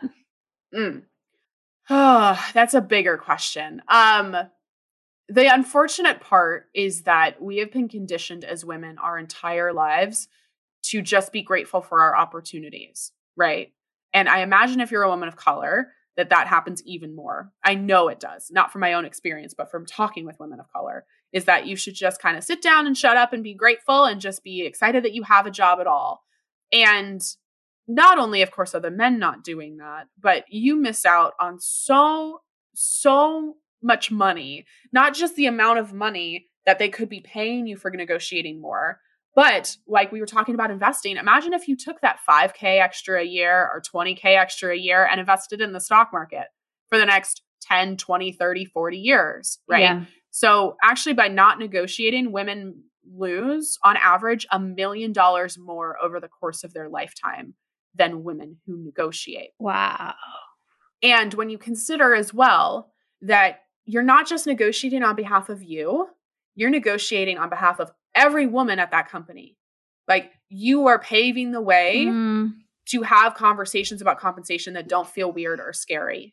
Oh, that's a bigger question. The unfortunate part is that we have been conditioned as women our entire lives to just be grateful for our opportunities, right? And I imagine if you're a woman of color, that happens even more. I know it does, not from my own experience, but from talking with women of color, is that you should just kind of sit down and shut up and be grateful and just be excited that you have a job at all. And not only, of course, are the men not doing that, but you miss out on so much money, not just the amount of money that they could be paying you for negotiating more, but like we were talking about investing, imagine if you took that 5K extra a year or 20K extra a year and invested in the stock market for the next 10, 20, 30, 40 years, right? Yeah. So actually by not negotiating, women lose on average $1 million more over the course of their lifetime than women who negotiate. Wow. And when you consider as well that you're not just negotiating on behalf of you, you're negotiating on behalf of every woman at that company. Like you are paving the way to have conversations about compensation that don't feel weird or scary.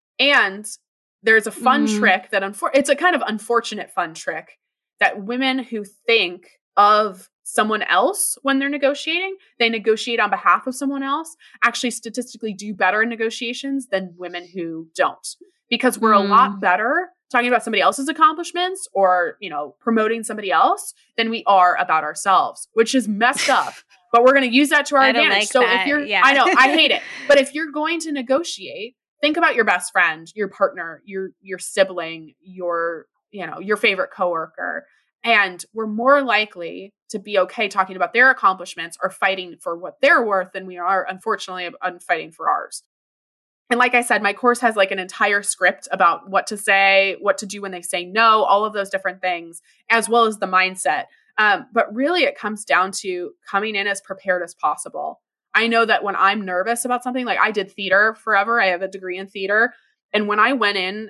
And there's a fun trick that it's a kind of unfortunate fun trick that women who think of someone else when they're negotiating, they negotiate on behalf of someone else, actually statistically do better in negotiations than women who don't. Because we're a lot better talking about somebody else's accomplishments or, promoting somebody else than we are about ourselves, which is messed up. But we're going to use that to our advantage. Like so that. If you're, yeah. I know, I hate it. But if you're going to negotiate, think about your best friend, your partner, your sibling, your favorite coworker. And we're more likely to be okay talking about their accomplishments or fighting for what they're worth than we are, unfortunately, fighting for ours. And like I said, my course has like an entire script about what to say, what to do when they say no, all of those different things, as well as the mindset. But really it comes down to coming in as prepared as possible. I know that when I'm nervous about something, like I did theater forever, I have a degree in theater. And when I went in,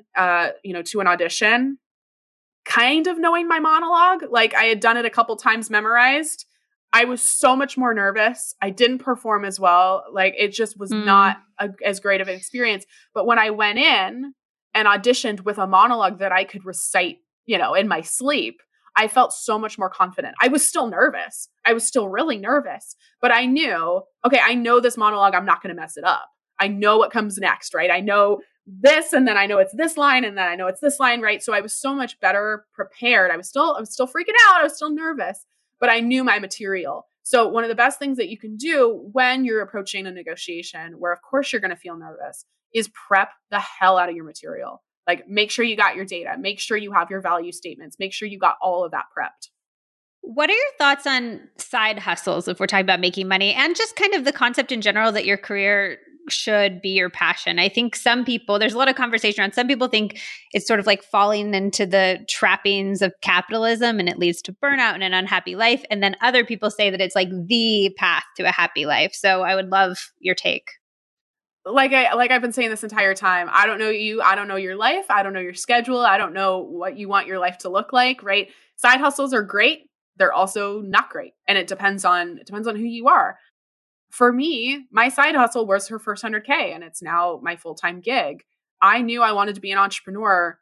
to an audition, kind of knowing my monologue, like I had done it a couple times memorized, I was so much more nervous. I didn't perform as well. Like it just was not as great of an experience. But when I went in and auditioned with a monologue that I could recite, in my sleep, I felt so much more confident. I was still nervous. I was still really nervous, but I knew, okay, I know this monologue, I'm not going to mess it up. I know what comes next, right? I know this, and then I know it's this line, and then I know it's this line, right? So I was so much better prepared. I was still freaking out. I was still nervous, but I knew my material. So one of the best things that you can do when you're approaching a negotiation, where of course you're going to feel nervous, is prep the hell out of your material. Like make sure you got your data, make sure you have your value statements, make sure you got all of that prepped. What are your thoughts on side hustles if we're talking about making money, and just kind of the concept in general that your career should be your passion? I think there's a lot of conversation around, some people think it's sort of like falling into the trappings of capitalism and it leads to burnout and an unhappy life. And then other people say that it's like the path to a happy life. So I would love your take. Like I've been saying this entire time, I don't know you. I don't know your life. I don't know your schedule. I don't know what you want your life to look like, right? Side hustles are great. They're also not great. And it depends on who you are. For me, my side hustle was her first 100K, and it's now my full-time gig. I knew I wanted to be an entrepreneur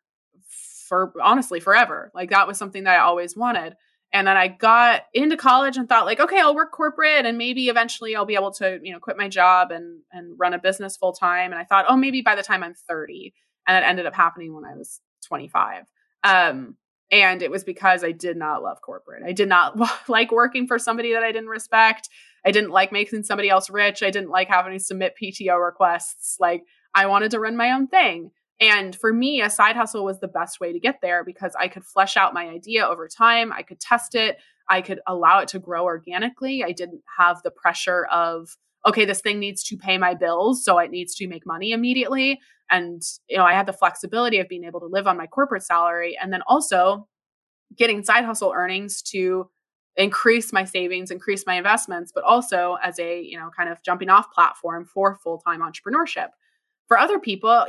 for honestly forever. Like that was something that I always wanted. And then I got into college and thought like, okay, I'll work corporate and maybe eventually I'll be able to, quit my job and run a business full time. And I thought, oh, maybe by the time I'm 30. And that ended up happening when I was 25. And it was because I did not love corporate. I did not like working for somebody that I didn't respect. I didn't like making somebody else rich. I didn't like having to submit PTO requests. Like I wanted to run my own thing. And for me, a side hustle was the best way to get there because I could flesh out my idea over time. I could test it. I could allow it to grow organically. I didn't have the pressure of, okay, this thing needs to pay my bills, so it needs to make money immediately. And, I had the flexibility of being able to live on my corporate salary and then also getting side hustle earnings to increase my savings, increase my investments, but also as a, kind of jumping off platform for full-time entrepreneurship. For other people,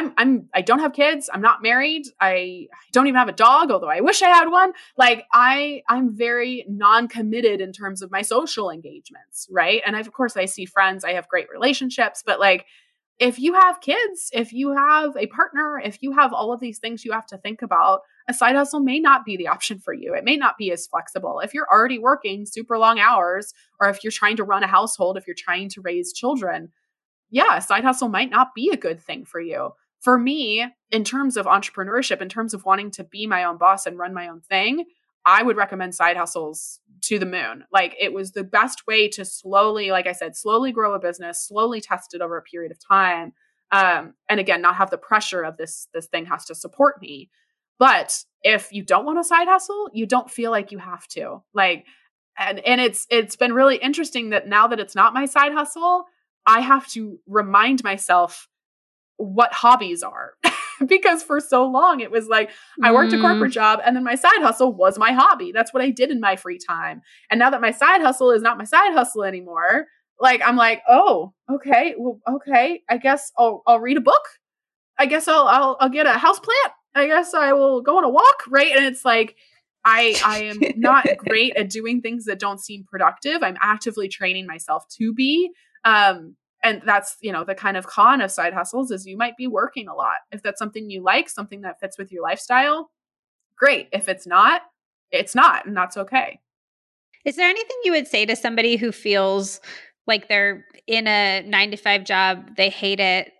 I don't have kids. I'm not married. I don't even have a dog, although I wish I had one. Like I'm very non-committed in terms of my social engagements. Right. And of course I see friends, I have great relationships, but like, if you have kids, if you have a partner, if you have all of these things you have to think about, a side hustle may not be the option for you. It may not be as flexible. If you're already working super long hours, or if you're trying to run a household, if you're trying to raise children, yeah, a side hustle might not be a good thing for you. For me, in terms of entrepreneurship, in terms of wanting to be my own boss and run my own thing, I would recommend side hustles to the moon. Like it was the best way to slowly, like I said, slowly grow a business, slowly test it over a period of time. And again, not have the pressure of this thing has to support me. But if you don't want a side hustle, you don't feel like you have to. Like, and it's been really interesting that now that it's not my side hustle, I have to remind myself what hobbies are. Because for so long it was like I worked a corporate job and then my side hustle was my hobby. That's what I did in my free time. And now that my side hustle is not my side hustle anymore, like I'm like, oh, okay, well, okay, I guess I'll read a book. I guess I'll get a house plant. I guess I will go on a walk, right? And it's like I am not great at doing things that don't seem productive. I'm actively training myself to be. And that's, the kind of con of side hustles is you might be working a lot. If that's something you like, something that fits with your lifestyle, great. If it's not, it's not, and that's okay. Is there anything you would say to somebody who feels like they're in a 9-to-5 job, they hate it,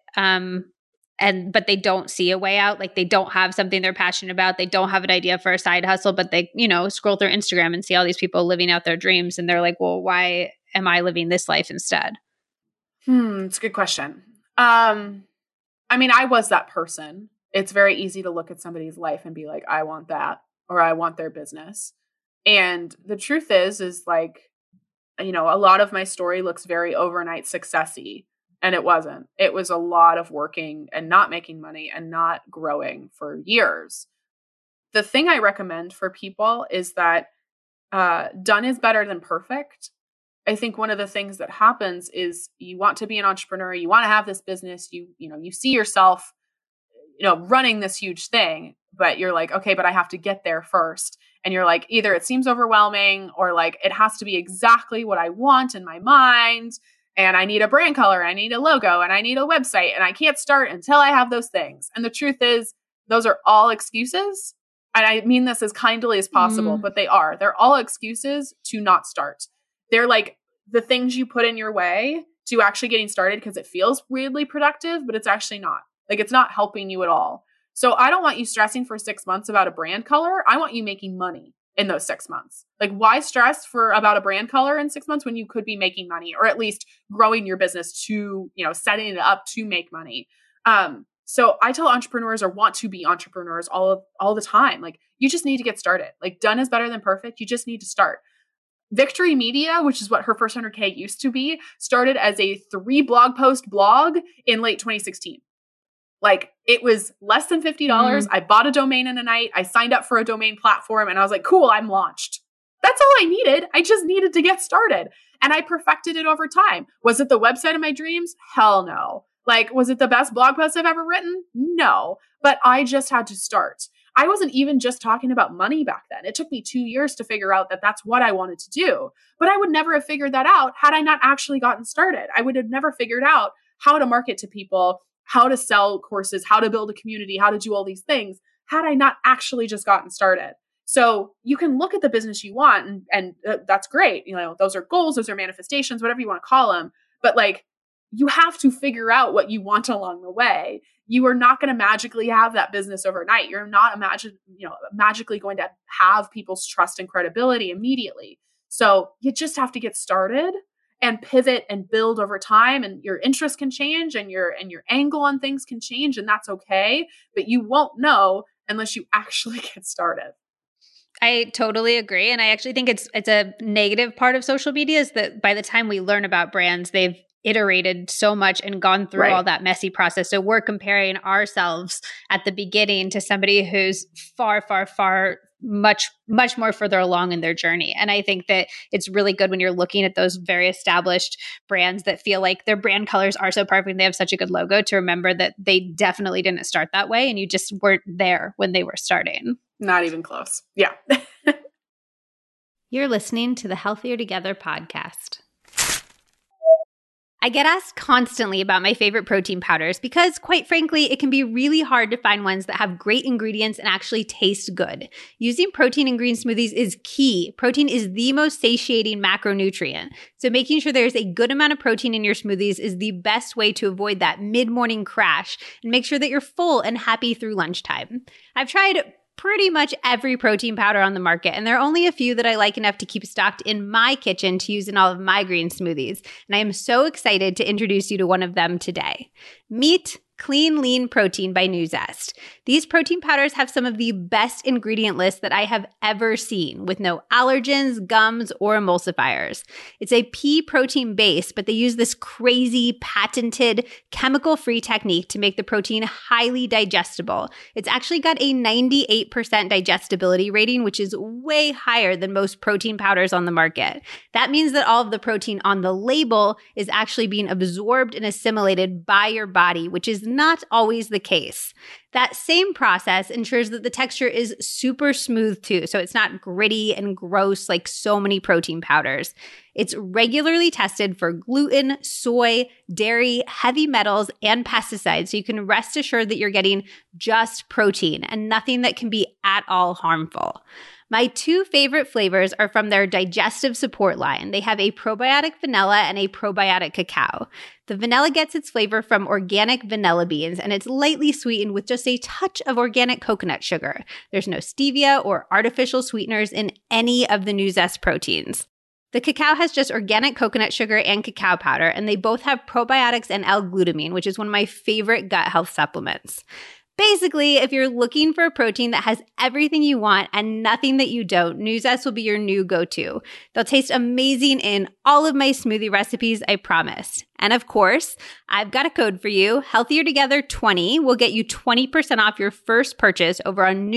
but they don't see a way out? Like they don't have something they're passionate about. They don't have an idea for a side hustle, but they, scroll through Instagram and see all these people living out their dreams. And they're like, well, why am I living this life instead? It's a good question. I was that person. It's very easy to look at somebody's life and be like, I want that, or I want their business. And the truth is like, a lot of my story looks very overnight successy, and it wasn't. It was a lot of working and not making money and not growing for years. The thing I recommend for people is that done is better than perfect. I think one of the things that happens is you want to be an entrepreneur, you want to have this business, you see yourself, running this huge thing, but you're like, okay, but I have to get there first. And you're like, either it seems overwhelming or like it has to be exactly what I want in my mind. And I need a brand color, I need a logo, and I need a website, and I can't start until I have those things. And the truth is, those are all excuses. And I mean this as kindly as possible, but they're all excuses to not start. They're like the things you put in your way to actually getting started because it feels weirdly productive, but it's actually not. Like it's not helping you at all. So I don't want you stressing for 6 months about a brand color. I want you making money in those 6 months. Like why stress about a brand color in 6 months when you could be making money, or at least growing your business to, setting it up to make money. So I tell entrepreneurs or want to be entrepreneurs all the time. Like you just need to get started. Like done is better than perfect. You just need to start. Victory Media, which is what her first 100K used to be, started as a 3 blog post blog in late 2016. Like it was less than $50. I bought a domain in a night. I signed up for a domain platform and I was like, cool, I'm launched. That's all I needed. I just needed to get started. And I perfected it over time. Was it the website of my dreams? Hell no. Like, was it the best blog post I've ever written? No. But I just had to start. I wasn't even just talking about money back then. It took me 2 years to figure out that that's what I wanted to do. But I would never have figured that out had I not actually gotten started. I would have never figured out how to market to people, how to sell courses, how to build a community, how to do all these things, had I not actually just gotten started. So you can look at the business you want and that's great. Those are goals, those are manifestations, whatever you want to call them. But like, you have to figure out what you want along the way. You are not going to magically have that business overnight. You're not magically going to have people's trust and credibility immediately. So you just have to get started and pivot and build over time, and your interest can change and your angle on things can change, and that's okay. But you won't know unless you actually get started. I totally agree. And I actually think it's a negative part of social media is that by the time we learn about brands, they've iterated so much and gone through all that messy process. So we're comparing ourselves at the beginning to somebody who's far, far, far much more further along in their journey. And I think that it's really good when you're looking at those very established brands that feel like their brand colors are so perfect and they have such a good logo to remember that they definitely didn't start that way and you just weren't there when they were starting. Not even close. Yeah. You're listening to the Healthier Together podcast. I get asked constantly about my favorite protein powders because, quite frankly, it can be really hard to find ones that have great ingredients and actually taste good. Using protein in green smoothies is key. Protein is the most satiating macronutrient. So making sure there's a good amount of protein in your smoothies is the best way to avoid that mid-morning crash and make sure that you're full and happy through lunchtime. I've tried pretty much every protein powder on the market, and there are only a few that I like enough to keep stocked in my kitchen to use in all of my green smoothies. And I am so excited to introduce you to one of them today. Meet Clean Lean Protein by Nuzest. These protein powders have some of the best ingredient lists that I have ever seen, with no allergens, gums, or emulsifiers. It's a pea protein base, but they use this crazy patented chemical-free technique to make the protein highly digestible. It's actually got a 98% digestibility rating, which is way higher than most protein powders on the market. That means that all of the protein on the label is actually being absorbed and assimilated by your body, which is not always the case. That same process ensures that the texture is super smooth too, so it's not gritty and gross like so many protein powders. It's regularly tested for gluten, soy, dairy, heavy metals, and pesticides, so you can rest assured that you're getting just protein and nothing that can be at all harmful. My two favorite flavors are from their digestive support line. They have a probiotic vanilla and a probiotic cacao. The vanilla gets its flavor from organic vanilla beans, and it's lightly sweetened with just a touch of organic coconut sugar. There's no stevia or artificial sweeteners in any of the Nuzest proteins. The cacao has just organic coconut sugar and cacao powder, and they both have probiotics and L-glutamine, which is one of my favorite gut health supplements. Basically, if you're looking for a protein that has everything you want and nothing that you don't, Nuzest will be your new go-to. They'll taste amazing in all of my smoothie recipes, I promise. And of course, I've got a code for you. Healthier Together 20 will get you 20% off your first purchase over on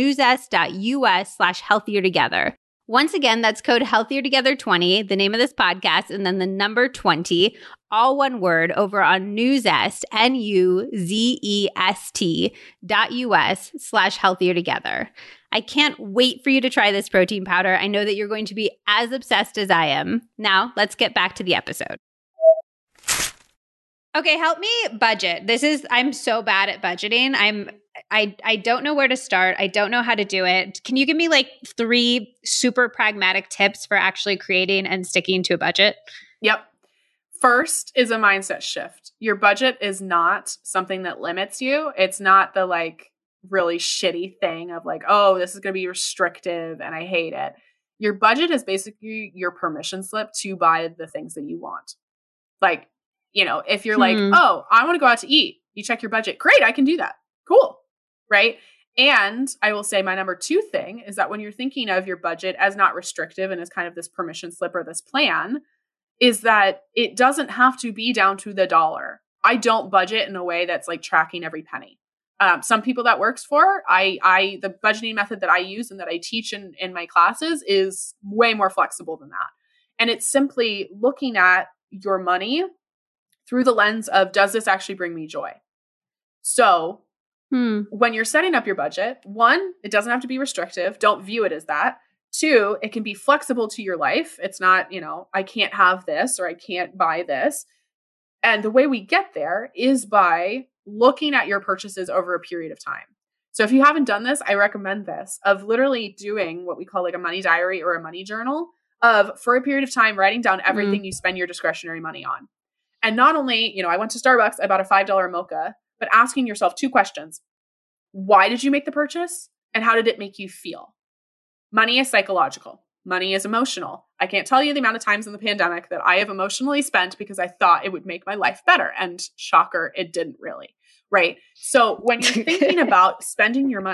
nuzest.us/healthiertogether. Once again, that's code Healthier Together 20, the name of this podcast, and then the number 20, all one word, over on Nuzest, NUZEST.us/Healthier Together. I can't wait for you to try this protein powder. I know that you're going to be as obsessed as I am. Now, let's get back to the episode. Okay, help me budget. I'm so bad at budgeting. I don't know where to start. I don't know how to do it. Can you give me like 3 super pragmatic tips for actually creating and sticking to a budget? Yep. First is a mindset shift. Your budget is not something that limits you. It's not the like really shitty thing of like, oh, this is going to be restrictive and I hate it. Your budget is basically your permission slip to buy the things that you want. Like, you know, if you're like, oh, I want to go out to eat, you check your budget. Great, I can do that. Cool. Right. And I will say my number 2 thing is that when you're thinking of your budget as not restrictive and as kind of this permission slip or this plan, is that it doesn't have to be down to the dollar. I don't budget in a way that's like tracking every penny. Some people that works for, the budgeting method that I use and that I teach in my classes is way more flexible than that. And it's simply looking at your money through the lens of, does this actually bring me joy? So when you're setting up your budget, 1, it doesn't have to be restrictive. Don't view it as that. 2, it can be flexible to your life. It's not, you know, I can't have this or I can't buy this. And the way we get there is by looking at your purchases over a period of time. So if you haven't done this, I recommend this, of literally doing what we call like a money diary or a money journal of, for a period of time, writing down everything you spend your discretionary money on. And not only, you know, I went to Starbucks, I bought a $5 mocha, but asking yourself 2 questions. Why did you make the purchase? And how did it make you feel? Money is psychological. Money is emotional. I can't tell you the amount of times in the pandemic that I have emotionally spent because I thought it would make my life better. And shocker, it didn't really. Right? So when you're thinking about spending your money,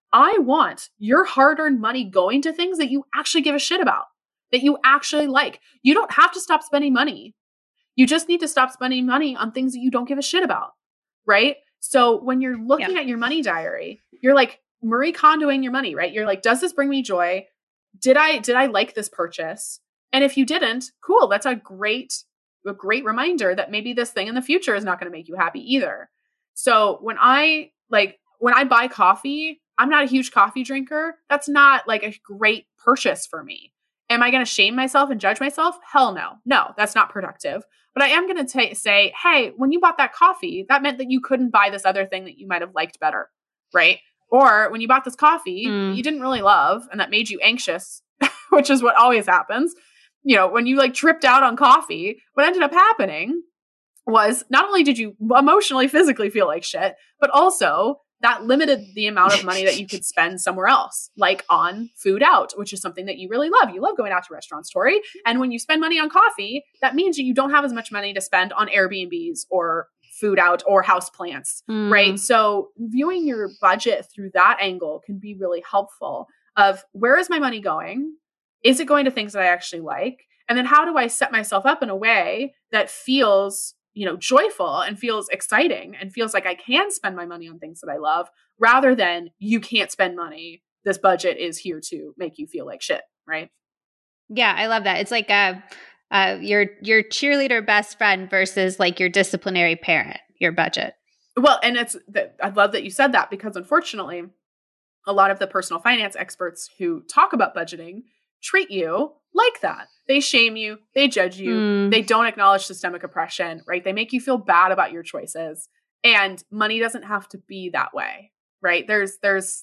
I want your hard-earned money going to things that you actually give a shit about, that you actually like. You don't have to stop spending money. You just need to stop spending money on things that you don't give a shit about, right? So when you're looking at your money diary, you're like Marie Kondoing your money, right? You're like, does this bring me joy? Did I like this purchase? And if you didn't, cool. That's a great reminder that maybe this thing in the future is not going to make you happy either. So when I buy coffee, I'm not a huge coffee drinker. That's not like a great purchase for me. Am I going to shame myself and judge myself? Hell no. No, that's not productive. But I am going to say, hey, when you bought that coffee, that meant that you couldn't buy this other thing that you might have liked better, right? Or when you bought this coffee that you didn't really love and that made you anxious, which is what always happens. You know, when you like tripped out on coffee, what ended up happening was not only did you emotionally, physically feel like shit, but also that limited the amount of money that you could spend somewhere else, like on food out, which is something that you really love. You love going out to restaurants, Tori. And when you spend money on coffee, that means that you don't have as much money to spend on Airbnbs or food out or house plants, right? So viewing your budget through that angle can be really helpful of where is my money going? Is it going to things that I actually like? And then how do I set myself up in a way that feels, you know, joyful and feels exciting and feels like I can spend my money on things that I love rather than you can't spend money. This budget is here to make you feel like shit, right? Yeah, I love that. It's like your cheerleader best friend versus like your disciplinary parent, your budget. Well, and I love that you said that because unfortunately, a lot of the personal finance experts who talk about budgeting treat you like that. They shame you, they judge you, they don't acknowledge systemic oppression, right? They make you feel bad about your choices. And money doesn't have to be that way, right? There's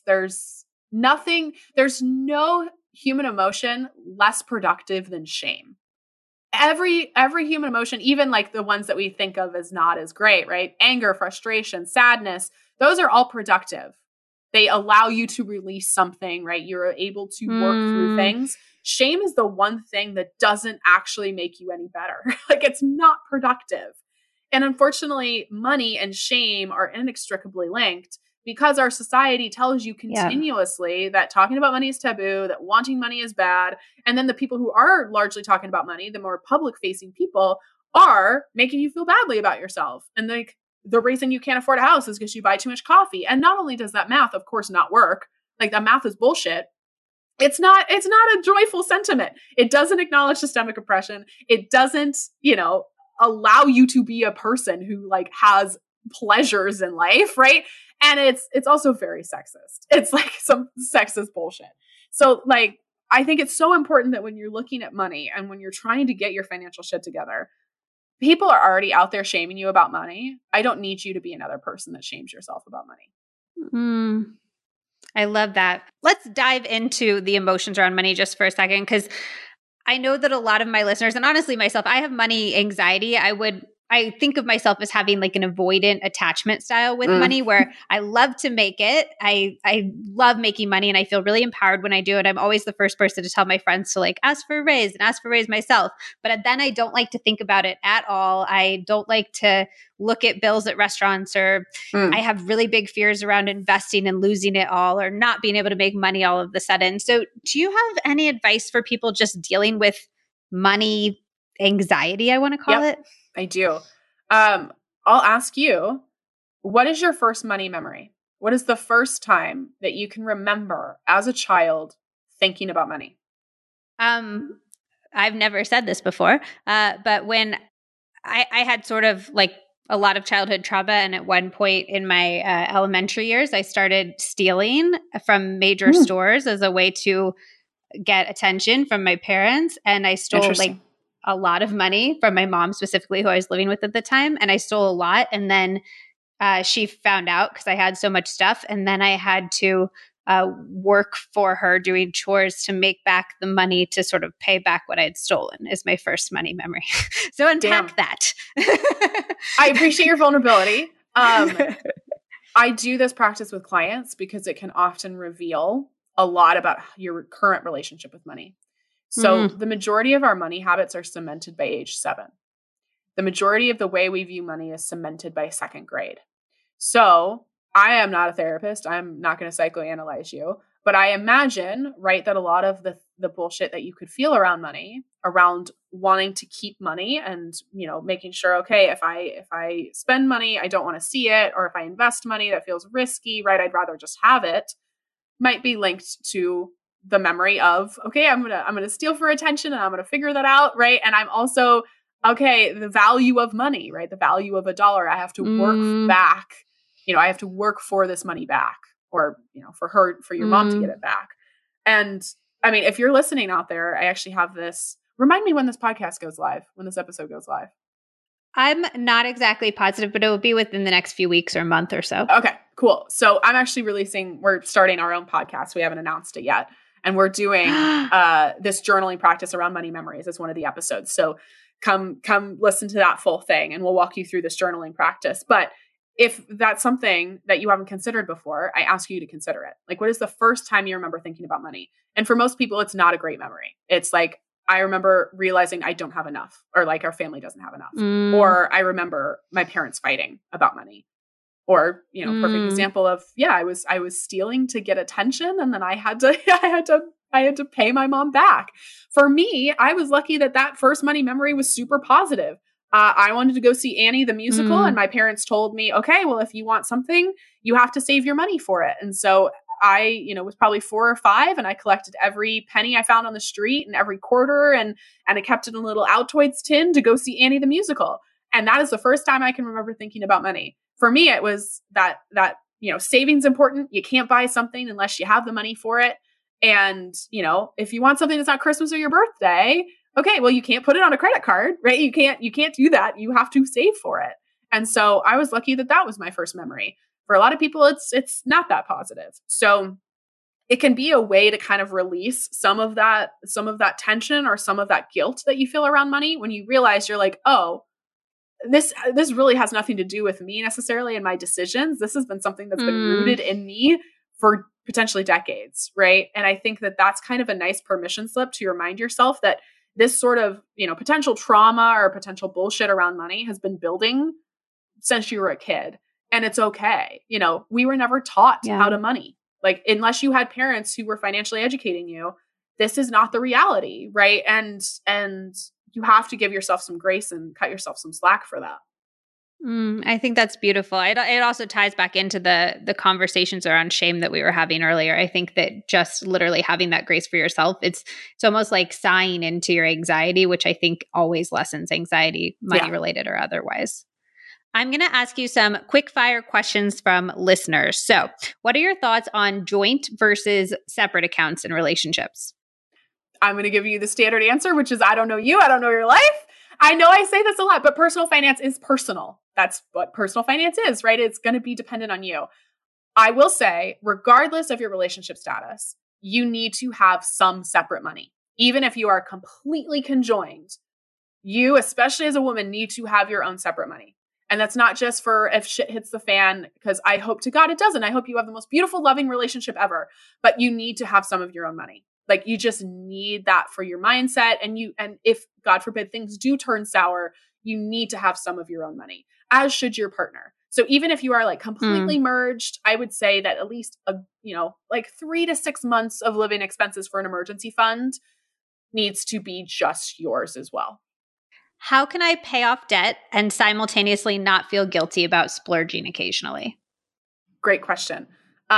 no human emotion less productive than shame. Every human emotion, even like the ones that we think of as not as great, right? Anger, frustration, sadness, those are all productive. They allow you to release something, right? You're able to work through things. Shame is the one thing that doesn't actually make you any better. Like it's not productive. And unfortunately, money and shame are inextricably linked because our society tells you continuously that talking about money is taboo, that wanting money is bad. And then the people who are largely talking about money, the more public facing people, are making you feel badly about yourself. And like the reason you can't afford a house is because you buy too much coffee. And not only does that math, of course, not work, like that math is bullshit. It's not a joyful sentiment. It doesn't acknowledge systemic oppression. It doesn't, allow you to be a person who like has pleasures in life, right? And it's also very sexist. It's like some sexist bullshit. So like, I think it's so important that when you're looking at money and when you're trying to get your financial shit together, people are already out there shaming you about money. I don't need you to be another person that shames yourself about money. I love that. Let's dive into the emotions around money just for a second, because I know that a lot of my listeners, and honestly myself, I have money anxiety. I think of myself as having like an avoidant attachment style with money where I love to make it. I love making money and I feel really empowered when I do it. I'm always the first person to tell my friends to like ask for a raise and ask for a raise myself. But then I don't like to think about it at all. I don't like to look at bills at restaurants, or I have really big fears around investing and losing it all or not being able to make money all of the sudden. So do you have any advice for people just dealing with money anxiety, I want to call it? I do. I'll ask you, what is your first money memory? What is the first time that you can remember as a child thinking about money? I've never said this before, but when I had sort of like a lot of childhood trauma, and at one point in my elementary years, I started stealing from major stores as a way to get attention from my parents, and I stole like a lot of money from my mom specifically, who I was living with at the time. And I stole a lot. And then she found out because I had so much stuff. And then I had to work for her doing chores to make back the money to sort of pay back what I had stolen is my first money memory. So unpack that. I appreciate your vulnerability. I do this practice with clients because it can often reveal a lot about your current relationship with money. So the majority of our money habits are cemented by age 7. The majority of the way we view money is cemented by 2nd grade. So I am not a therapist. I'm not going to psychoanalyze you, but I imagine, right, that a lot of the bullshit that you could feel around money, around wanting to keep money and, you know, making sure, okay, if I spend money, I don't want to see it, or if I invest money, that feels risky, right? I'd rather just have it, might be linked to the memory of, okay, I'm going to steal for attention and I'm going to figure that out, right? And I'm also, okay, the value of money, right? The value of a dollar, I have to work back. You know, I have to work for this money back, or, you know, for your mom to get it back. And I mean, if you're listening out there, I actually have this, remind me when this podcast goes live, when this episode goes live. I'm not exactly positive, but it will be within the next few weeks or month or so. Okay, cool. So I'm actually we're starting our own podcast. We haven't announced it yet. And we're doing this journaling practice around money memories as one of the episodes. So come listen to that full thing and we'll walk you through this journaling practice. But if that's something that you haven't considered before, I ask you to consider it. Like, what is the first time you remember thinking about money? And for most people, it's not a great memory. It's like, I remember realizing I don't have enough, or like our family doesn't have enough. Or I remember my parents fighting about money. Or, you know, perfect example of, I was stealing to get attention, and then I had to pay my mom back. For me, I was lucky that first money memory was super positive. I wanted to go see Annie the musical, and my parents told me, okay, well, if you want something, you have to save your money for it. And so I, you know, was probably 4 or 5, and I collected every penny I found on the street and every quarter, and I kept it in a little Altoids tin to go see Annie the musical. And that is the first time I can remember thinking about money. For me, it was that, you know, saving's important. You can't buy something unless you have the money for it. And, you know, if you want something that's not Christmas or your birthday, okay, well, you can't put it on a credit card, right? You can't do that. You have to save for it. And so I was lucky that was my first memory. For a lot of people, it's not that positive. So it can be a way to kind of release some of that tension or some of that guilt that you feel around money when you realize you're like, oh, this really has nothing to do with me necessarily and my decisions. This has been something that's been rooted in me for potentially decades, right? And I think that's kind of a nice permission slip to remind yourself that this sort of, you know, potential trauma or potential bullshit around money has been building since you were a kid. And it's okay. You know, we were never taught how to money. Like, unless you had parents who were financially educating you, this is not the reality, right? And you have to give yourself some grace and cut yourself some slack for that. I think that's beautiful. It also ties back into the conversations around shame that we were having earlier. I think that just literally having that grace for yourself, it's almost like sighing into your anxiety, which I think always lessens anxiety, money related or otherwise. I'm going to ask you some quick fire questions from listeners. So, what are your thoughts on joint versus separate accounts in relationships? I'm going to give you the standard answer, which is I don't know you. I don't know your life. I know I say this a lot, but personal finance is personal. That's what personal finance is, right? It's going to be dependent on you. I will say, regardless of your relationship status, you need to have some separate money. Even if you are completely conjoined, you, especially as a woman, need to have your own separate money. And that's not just for if shit hits the fan, because I hope to God it doesn't. I hope you have the most beautiful, loving relationship ever. But you need to have some of your own money. Like, you just need that for your mindset. And if God forbid things do turn sour, you need to have some of your own money, as should your partner. So even if you are like completely merged, I would say that at least like 3 to 6 months of living expenses for an emergency fund needs to be just yours as well. How can I pay off debt and simultaneously not feel guilty about splurging occasionally? Great question.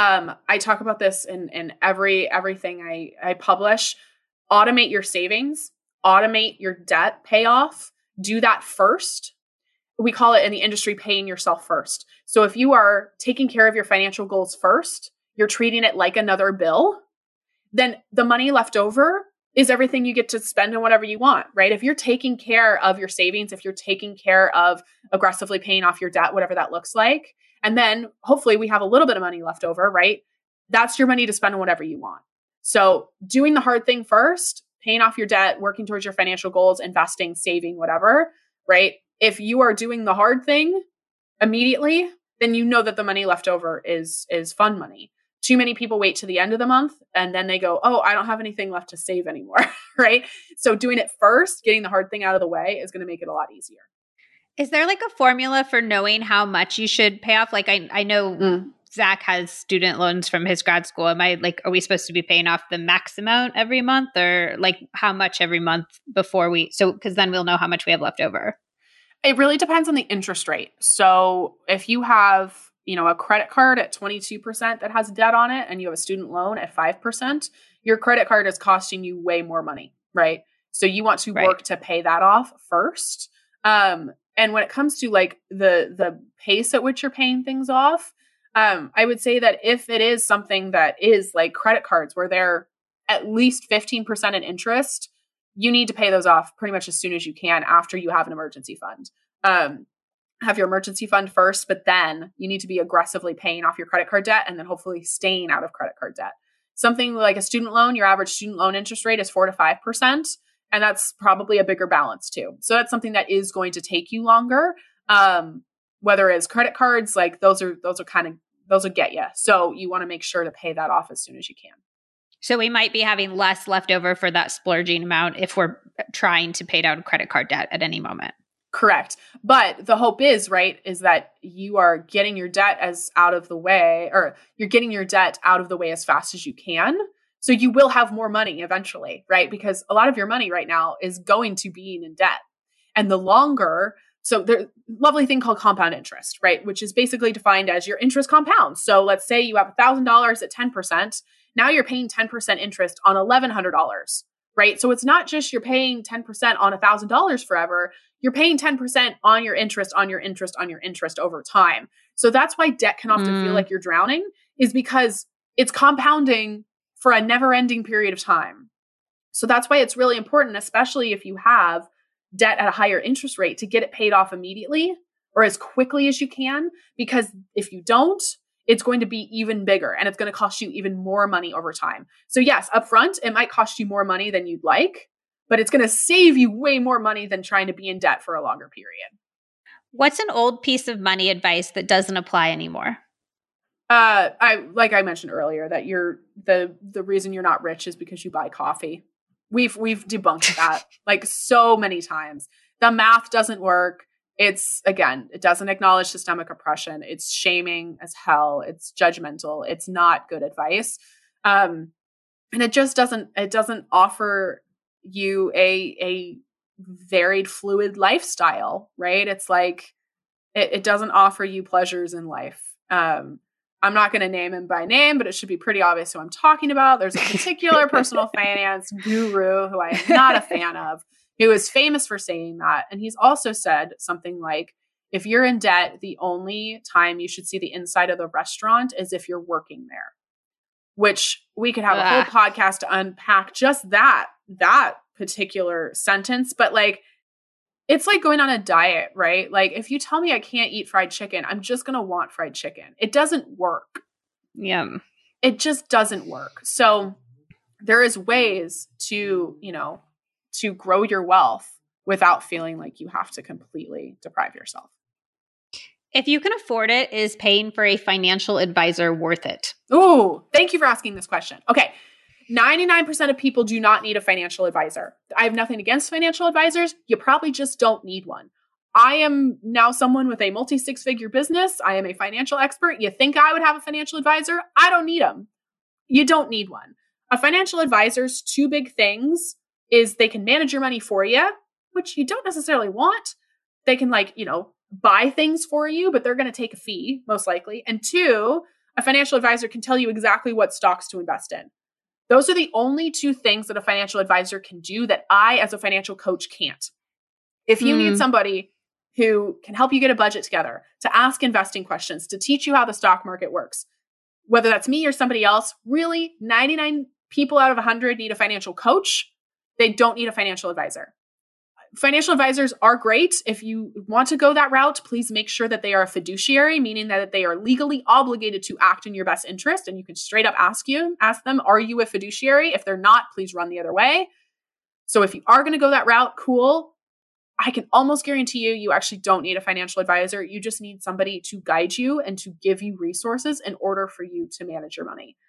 I talk about this in everything I publish. Automate your savings, automate your debt payoff. Do that first. We call it in the industry paying yourself first. So if you are taking care of your financial goals first, you're treating it like another bill, then the money left over is everything you get to spend on whatever you want, right? If you're taking care of your savings, if you're taking care of aggressively paying off your debt, whatever that looks like, and then hopefully we have a little bit of money left over, right? That's your money to spend on whatever you want. So doing the hard thing first, paying off your debt, working towards your financial goals, investing, saving, whatever, right? If you are doing the hard thing immediately, then you know that the money left over is fun money. Too many people wait to the end of the month and then they go, oh, I don't have anything left to save anymore, right? So doing it first, getting the hard thing out of the way is going to make it a lot easier. Is there like a formula for knowing how much you should pay off? Like I know Zach has student loans from his grad school. Are we supposed to be paying off the max amount every month, or like how much every month because then we'll know how much we have left over? It really depends on the interest rate. So if you have, a credit card at 22% that has debt on it and you have a student loan at 5%, your credit card is costing you way more money, right? So you want to work to pay that off first. And when it comes to like the pace at which you're paying things off, I would say that if it is something that is like credit cards where they're at least 15% in interest, you need to pay those off pretty much as soon as you can after you have an emergency fund. Have your emergency fund first, but then you need to be aggressively paying off your credit card debt and then hopefully staying out of credit card debt. Something like a student loan, your average student loan interest rate is 4 to 5%. And that's probably a bigger balance too. So that's something that is going to take you longer. Whether it's credit cards, like those will get you. So you want to make sure to pay that off as soon as you can. So we might be having less left over for that splurging amount if we're trying to pay down credit card debt at any moment. Correct. But the hope is that you are getting your debt out of the way as fast as you can. So you will have more money eventually, right? Because a lot of your money right now is going to being in debt. And so there's a lovely thing called compound interest, right? Which is basically defined as your interest compounds. So let's say you have $1,000 at 10%. Now you're paying 10% interest on $1,100, right? So it's not just you're paying 10% on $1,000 forever. You're paying 10% on your interest, on your interest, on your interest over time. So that's why debt can often feel like you're drowning, is because it's compounding for a never-ending period of time. So that's why it's really important, especially if you have debt at a higher interest rate, to get it paid off immediately or as quickly as you can, because if you don't, it's going to be even bigger and it's going to cost you even more money over time. So yes, upfront, it might cost you more money than you'd like, but it's going to save you way more money than trying to be in debt for a longer period. What's an old piece of money advice that doesn't apply anymore? Like I mentioned earlier, that the reason you're not rich is because you buy coffee. We've debunked that like so many times. The math doesn't work. It doesn't acknowledge systemic oppression. It's shaming as hell. It's judgmental. It's not good advice. And it just doesn't offer you a varied, fluid lifestyle, right? It's like, it doesn't offer you pleasures in life. I'm not going to name him by name, but it should be pretty obvious who I'm talking about. There's a particular personal finance guru who I am not a fan of, who is famous for saying that. And he's also said something like, if you're in debt, the only time you should see the inside of the restaurant is if you're working there, which we could have a whole podcast to unpack just that particular sentence. But like, it's like going on a diet, right? Like if you tell me I can't eat fried chicken, I'm just going to want fried chicken. It doesn't work. Yeah. It just doesn't work. So there is ways to grow your wealth without feeling like you have to completely deprive yourself. If you can afford it, is paying for a financial advisor worth it? Oh, thank you for asking this question. Okay. 99% of people do not need a financial advisor. I have nothing against financial advisors. You probably just don't need one. I am now someone with a multi-six-figure business. I am a financial expert. You think I would have a financial advisor? I don't need them. You don't need one. A financial advisor's two big things is they can manage your money for you, which you don't necessarily want. They can buy things for you, but they're going to take a fee, most likely. And two, a financial advisor can tell you exactly what stocks to invest in. Those are the only two things that a financial advisor can do that I, as a financial coach, can't. If you need somebody who can help you get a budget together, to ask investing questions, to teach you how the stock market works, whether that's me or somebody else, really 99 people out of 100 need a financial coach. They don't need a financial advisor. Financial advisors are great. If you want to go that route, please make sure that they are a fiduciary, meaning that they are legally obligated to act in your best interest. And you can straight up ask them, are you a fiduciary? If they're not, please run the other way. So if you are going to go that route, cool. I can almost guarantee you actually don't need a financial advisor. You just need somebody to guide you and to give you resources in order for you to manage your money.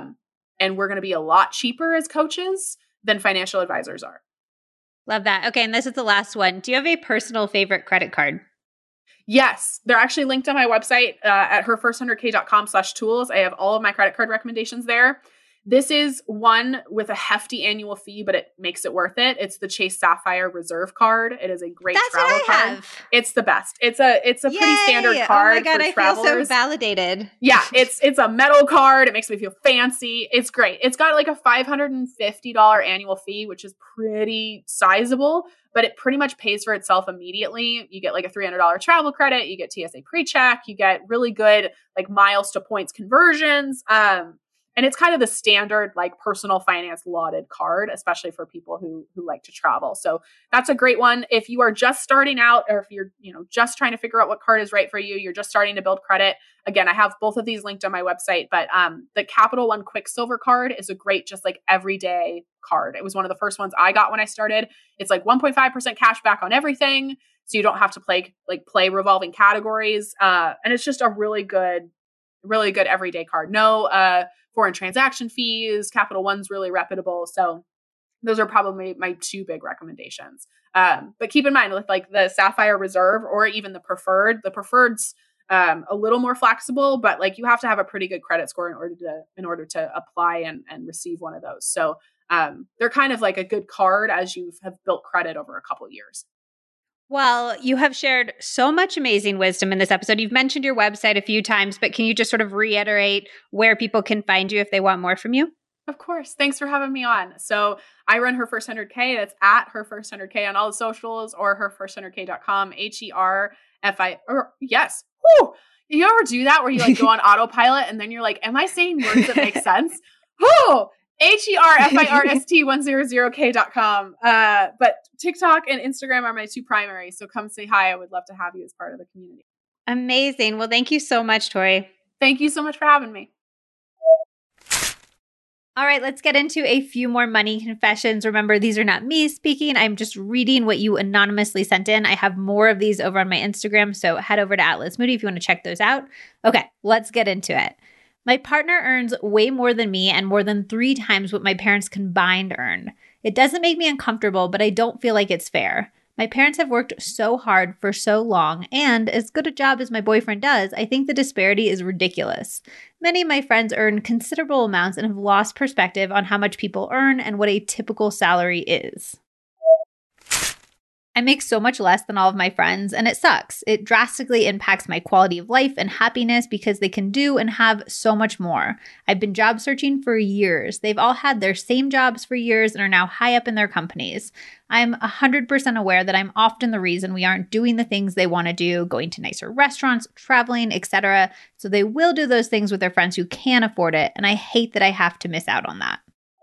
And we're going to be a lot cheaper as coaches than financial advisors are. Love that. Okay, and this is the last one. Do you have a personal favorite credit card? Yes, they're actually linked on my website at herfirst100k.com/tools. I have all of my credit card recommendations there. This is one with a hefty annual fee, but it makes it worth it. It's the Chase Sapphire Reserve card. It is a great travel card. Have. It's the best. It's a pretty standard card. Oh my God, I travelers. feel so validated. Yeah, it's a metal card. It makes me feel fancy. It's great. It's got like a $550 annual fee, which is pretty sizable, but it pretty much pays for itself immediately. You get like a $300 travel credit. You get TSA pre-check. You get really good like miles to points conversions. And it's kind of the standard like personal finance lauded card, especially for people who like to travel. So that's a great one. If you are just starting out, or if you're, just trying to figure out what card is right for you, you're just starting to build credit. Again, I have both of these linked on my website, but the Capital One Quicksilver card is a great, just like everyday card. It was one of the first ones I got when I started. It's like 1.5% cash back on everything. So you don't have to play revolving categories. And it's just a really good everyday card. No, foreign transaction fees. Capital One's really reputable. So those are probably my two big recommendations. But keep in mind with like the Sapphire Reserve or even the preferred's a little more flexible, but like you have to have a pretty good credit score in order to apply and receive one of those. So they're kind of like a good card as you have built credit over a couple of years. Well, you have shared so much amazing wisdom in this episode. You've mentioned your website a few times, but can you just sort of reiterate where people can find you if they want more from you? Of course. Thanks for having me on. So I run Her First 100K. That's at Her First 100K on all the socials or herfirst100k.com, yes. Whew. You ever do that where you like go on autopilot and then you're like, am I saying words that make sense? Whew. herfirst100k.com. But TikTok and Instagram are my two primary. So come say hi. I would love to have you as part of the community. Amazing. Well, thank you so much, Tori. Thank you so much for having me. All right, let's get into a few more money confessions. Remember, these are not me speaking. I'm just reading what you anonymously sent in. I have more of these over on my Instagram, so head over to @LizMoody if you want to check those out. Okay, let's get into it. My partner earns way more than me and more than 3 times what my parents combined earn. It doesn't make me uncomfortable, but I don't feel like it's fair. My parents have worked so hard for so long, and as good a job as my boyfriend does, I think the disparity is ridiculous. Many of my friends earn considerable amounts and have lost perspective on how much people earn and what a typical salary is. I make so much less than all of my friends, and it sucks. It drastically impacts my quality of life and happiness because they can do and have so much more. I've been job searching for years. They've all had their same jobs for years and are now high up in their companies. I'm 100% aware that I'm often the reason we aren't doing the things they want to do, going to nicer restaurants, traveling, etc. So they will do those things with their friends who can afford it, and I hate that I have to miss out on that.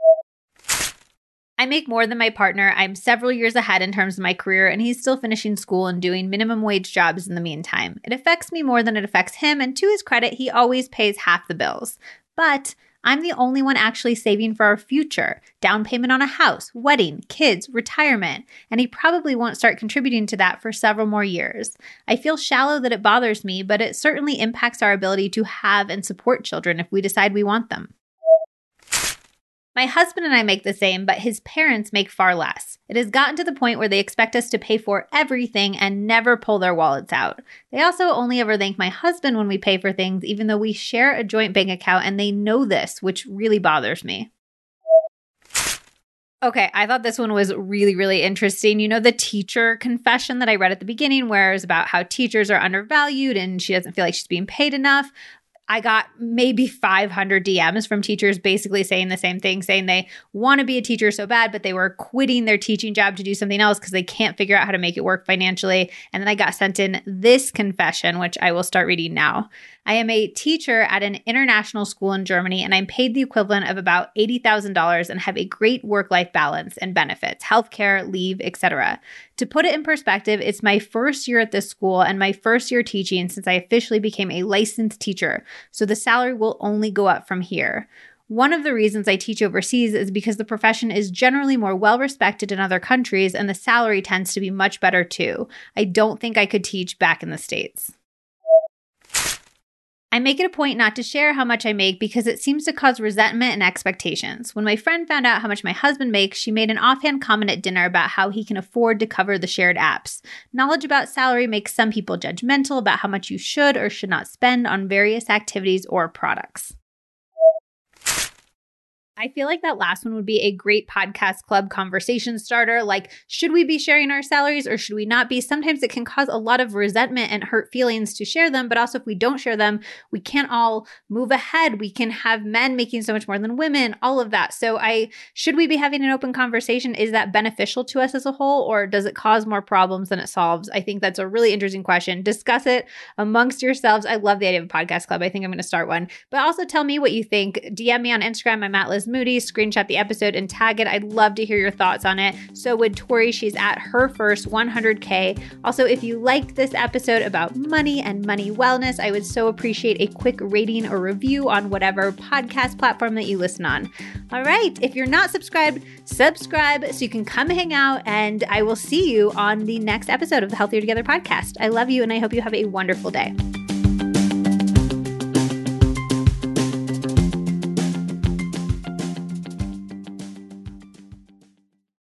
I make more than my partner. I'm several years ahead in terms of my career, and he's still finishing school and doing minimum wage jobs in the meantime. It affects me more than it affects him, and to his credit, he always pays half the bills. But I'm the only one actually saving for our future, down payment on a house, wedding, kids, retirement, and he probably won't start contributing to that for several more years. I feel shallow that it bothers me, but it certainly impacts our ability to have and support children if we decide we want them. My husband and I make the same, but his parents make far less. It has gotten to the point where they expect us to pay for everything and never pull their wallets out. They also only ever thank my husband when we pay for things, even though we share a joint bank account, and they know this, which really bothers me. Okay, I thought this one was really, really interesting. You know, the teacher confession that I read at the beginning, where it was about how teachers are undervalued and she doesn't feel like she's being paid enough. I got maybe 500 DMs from teachers basically saying the same thing, saying they want to be a teacher so bad, but they were quitting their teaching job to do something else because they can't figure out how to make it work financially. And then I got sent in this confession, which I will start reading now. I am a teacher at an international school in Germany, and I'm paid the equivalent of about $80,000 and have a great work-life balance and benefits, healthcare, leave, etc. To put it in perspective, it's my first year at this school and my first year teaching since I officially became a licensed teacher, so the salary will only go up from here. One of the reasons I teach overseas is because the profession is generally more well-respected in other countries and the salary tends to be much better too. I don't think I could teach back in the States. I make it a point not to share how much I make because it seems to cause resentment and expectations. When my friend found out how much my husband makes, she made an offhand comment at dinner about how he can afford to cover the shared apps. Knowledge about salary makes some people judgmental about how much you should or should not spend on various activities or products. I feel like that last one would be a great podcast club conversation starter. Like, should we be sharing our salaries or should we not be? Sometimes it can cause a lot of resentment and hurt feelings to share them. But also, if we don't share them, we can't all move ahead. We can have men making so much more than women, all of that. So should we be having an open conversation? Is that beneficial to us as a whole, or does it cause more problems than it solves? I think that's a really interesting question. Discuss it amongst yourselves. I love the idea of a podcast club. I think I'm going to start one. But also tell me what you think. DM me on Instagram. I'm at Liz Moody. Screenshot the episode and tag it. I'd love to hear your thoughts on it. So would Tori. She's at her first 100K. Also, if you liked this episode about money and money wellness, I would so appreciate a quick rating or review on whatever podcast platform that you listen on. All right. If you're not subscribed, subscribe so you can come hang out, and I will see you on the next episode of the Healthier Together podcast. I love you and I hope you have a wonderful day.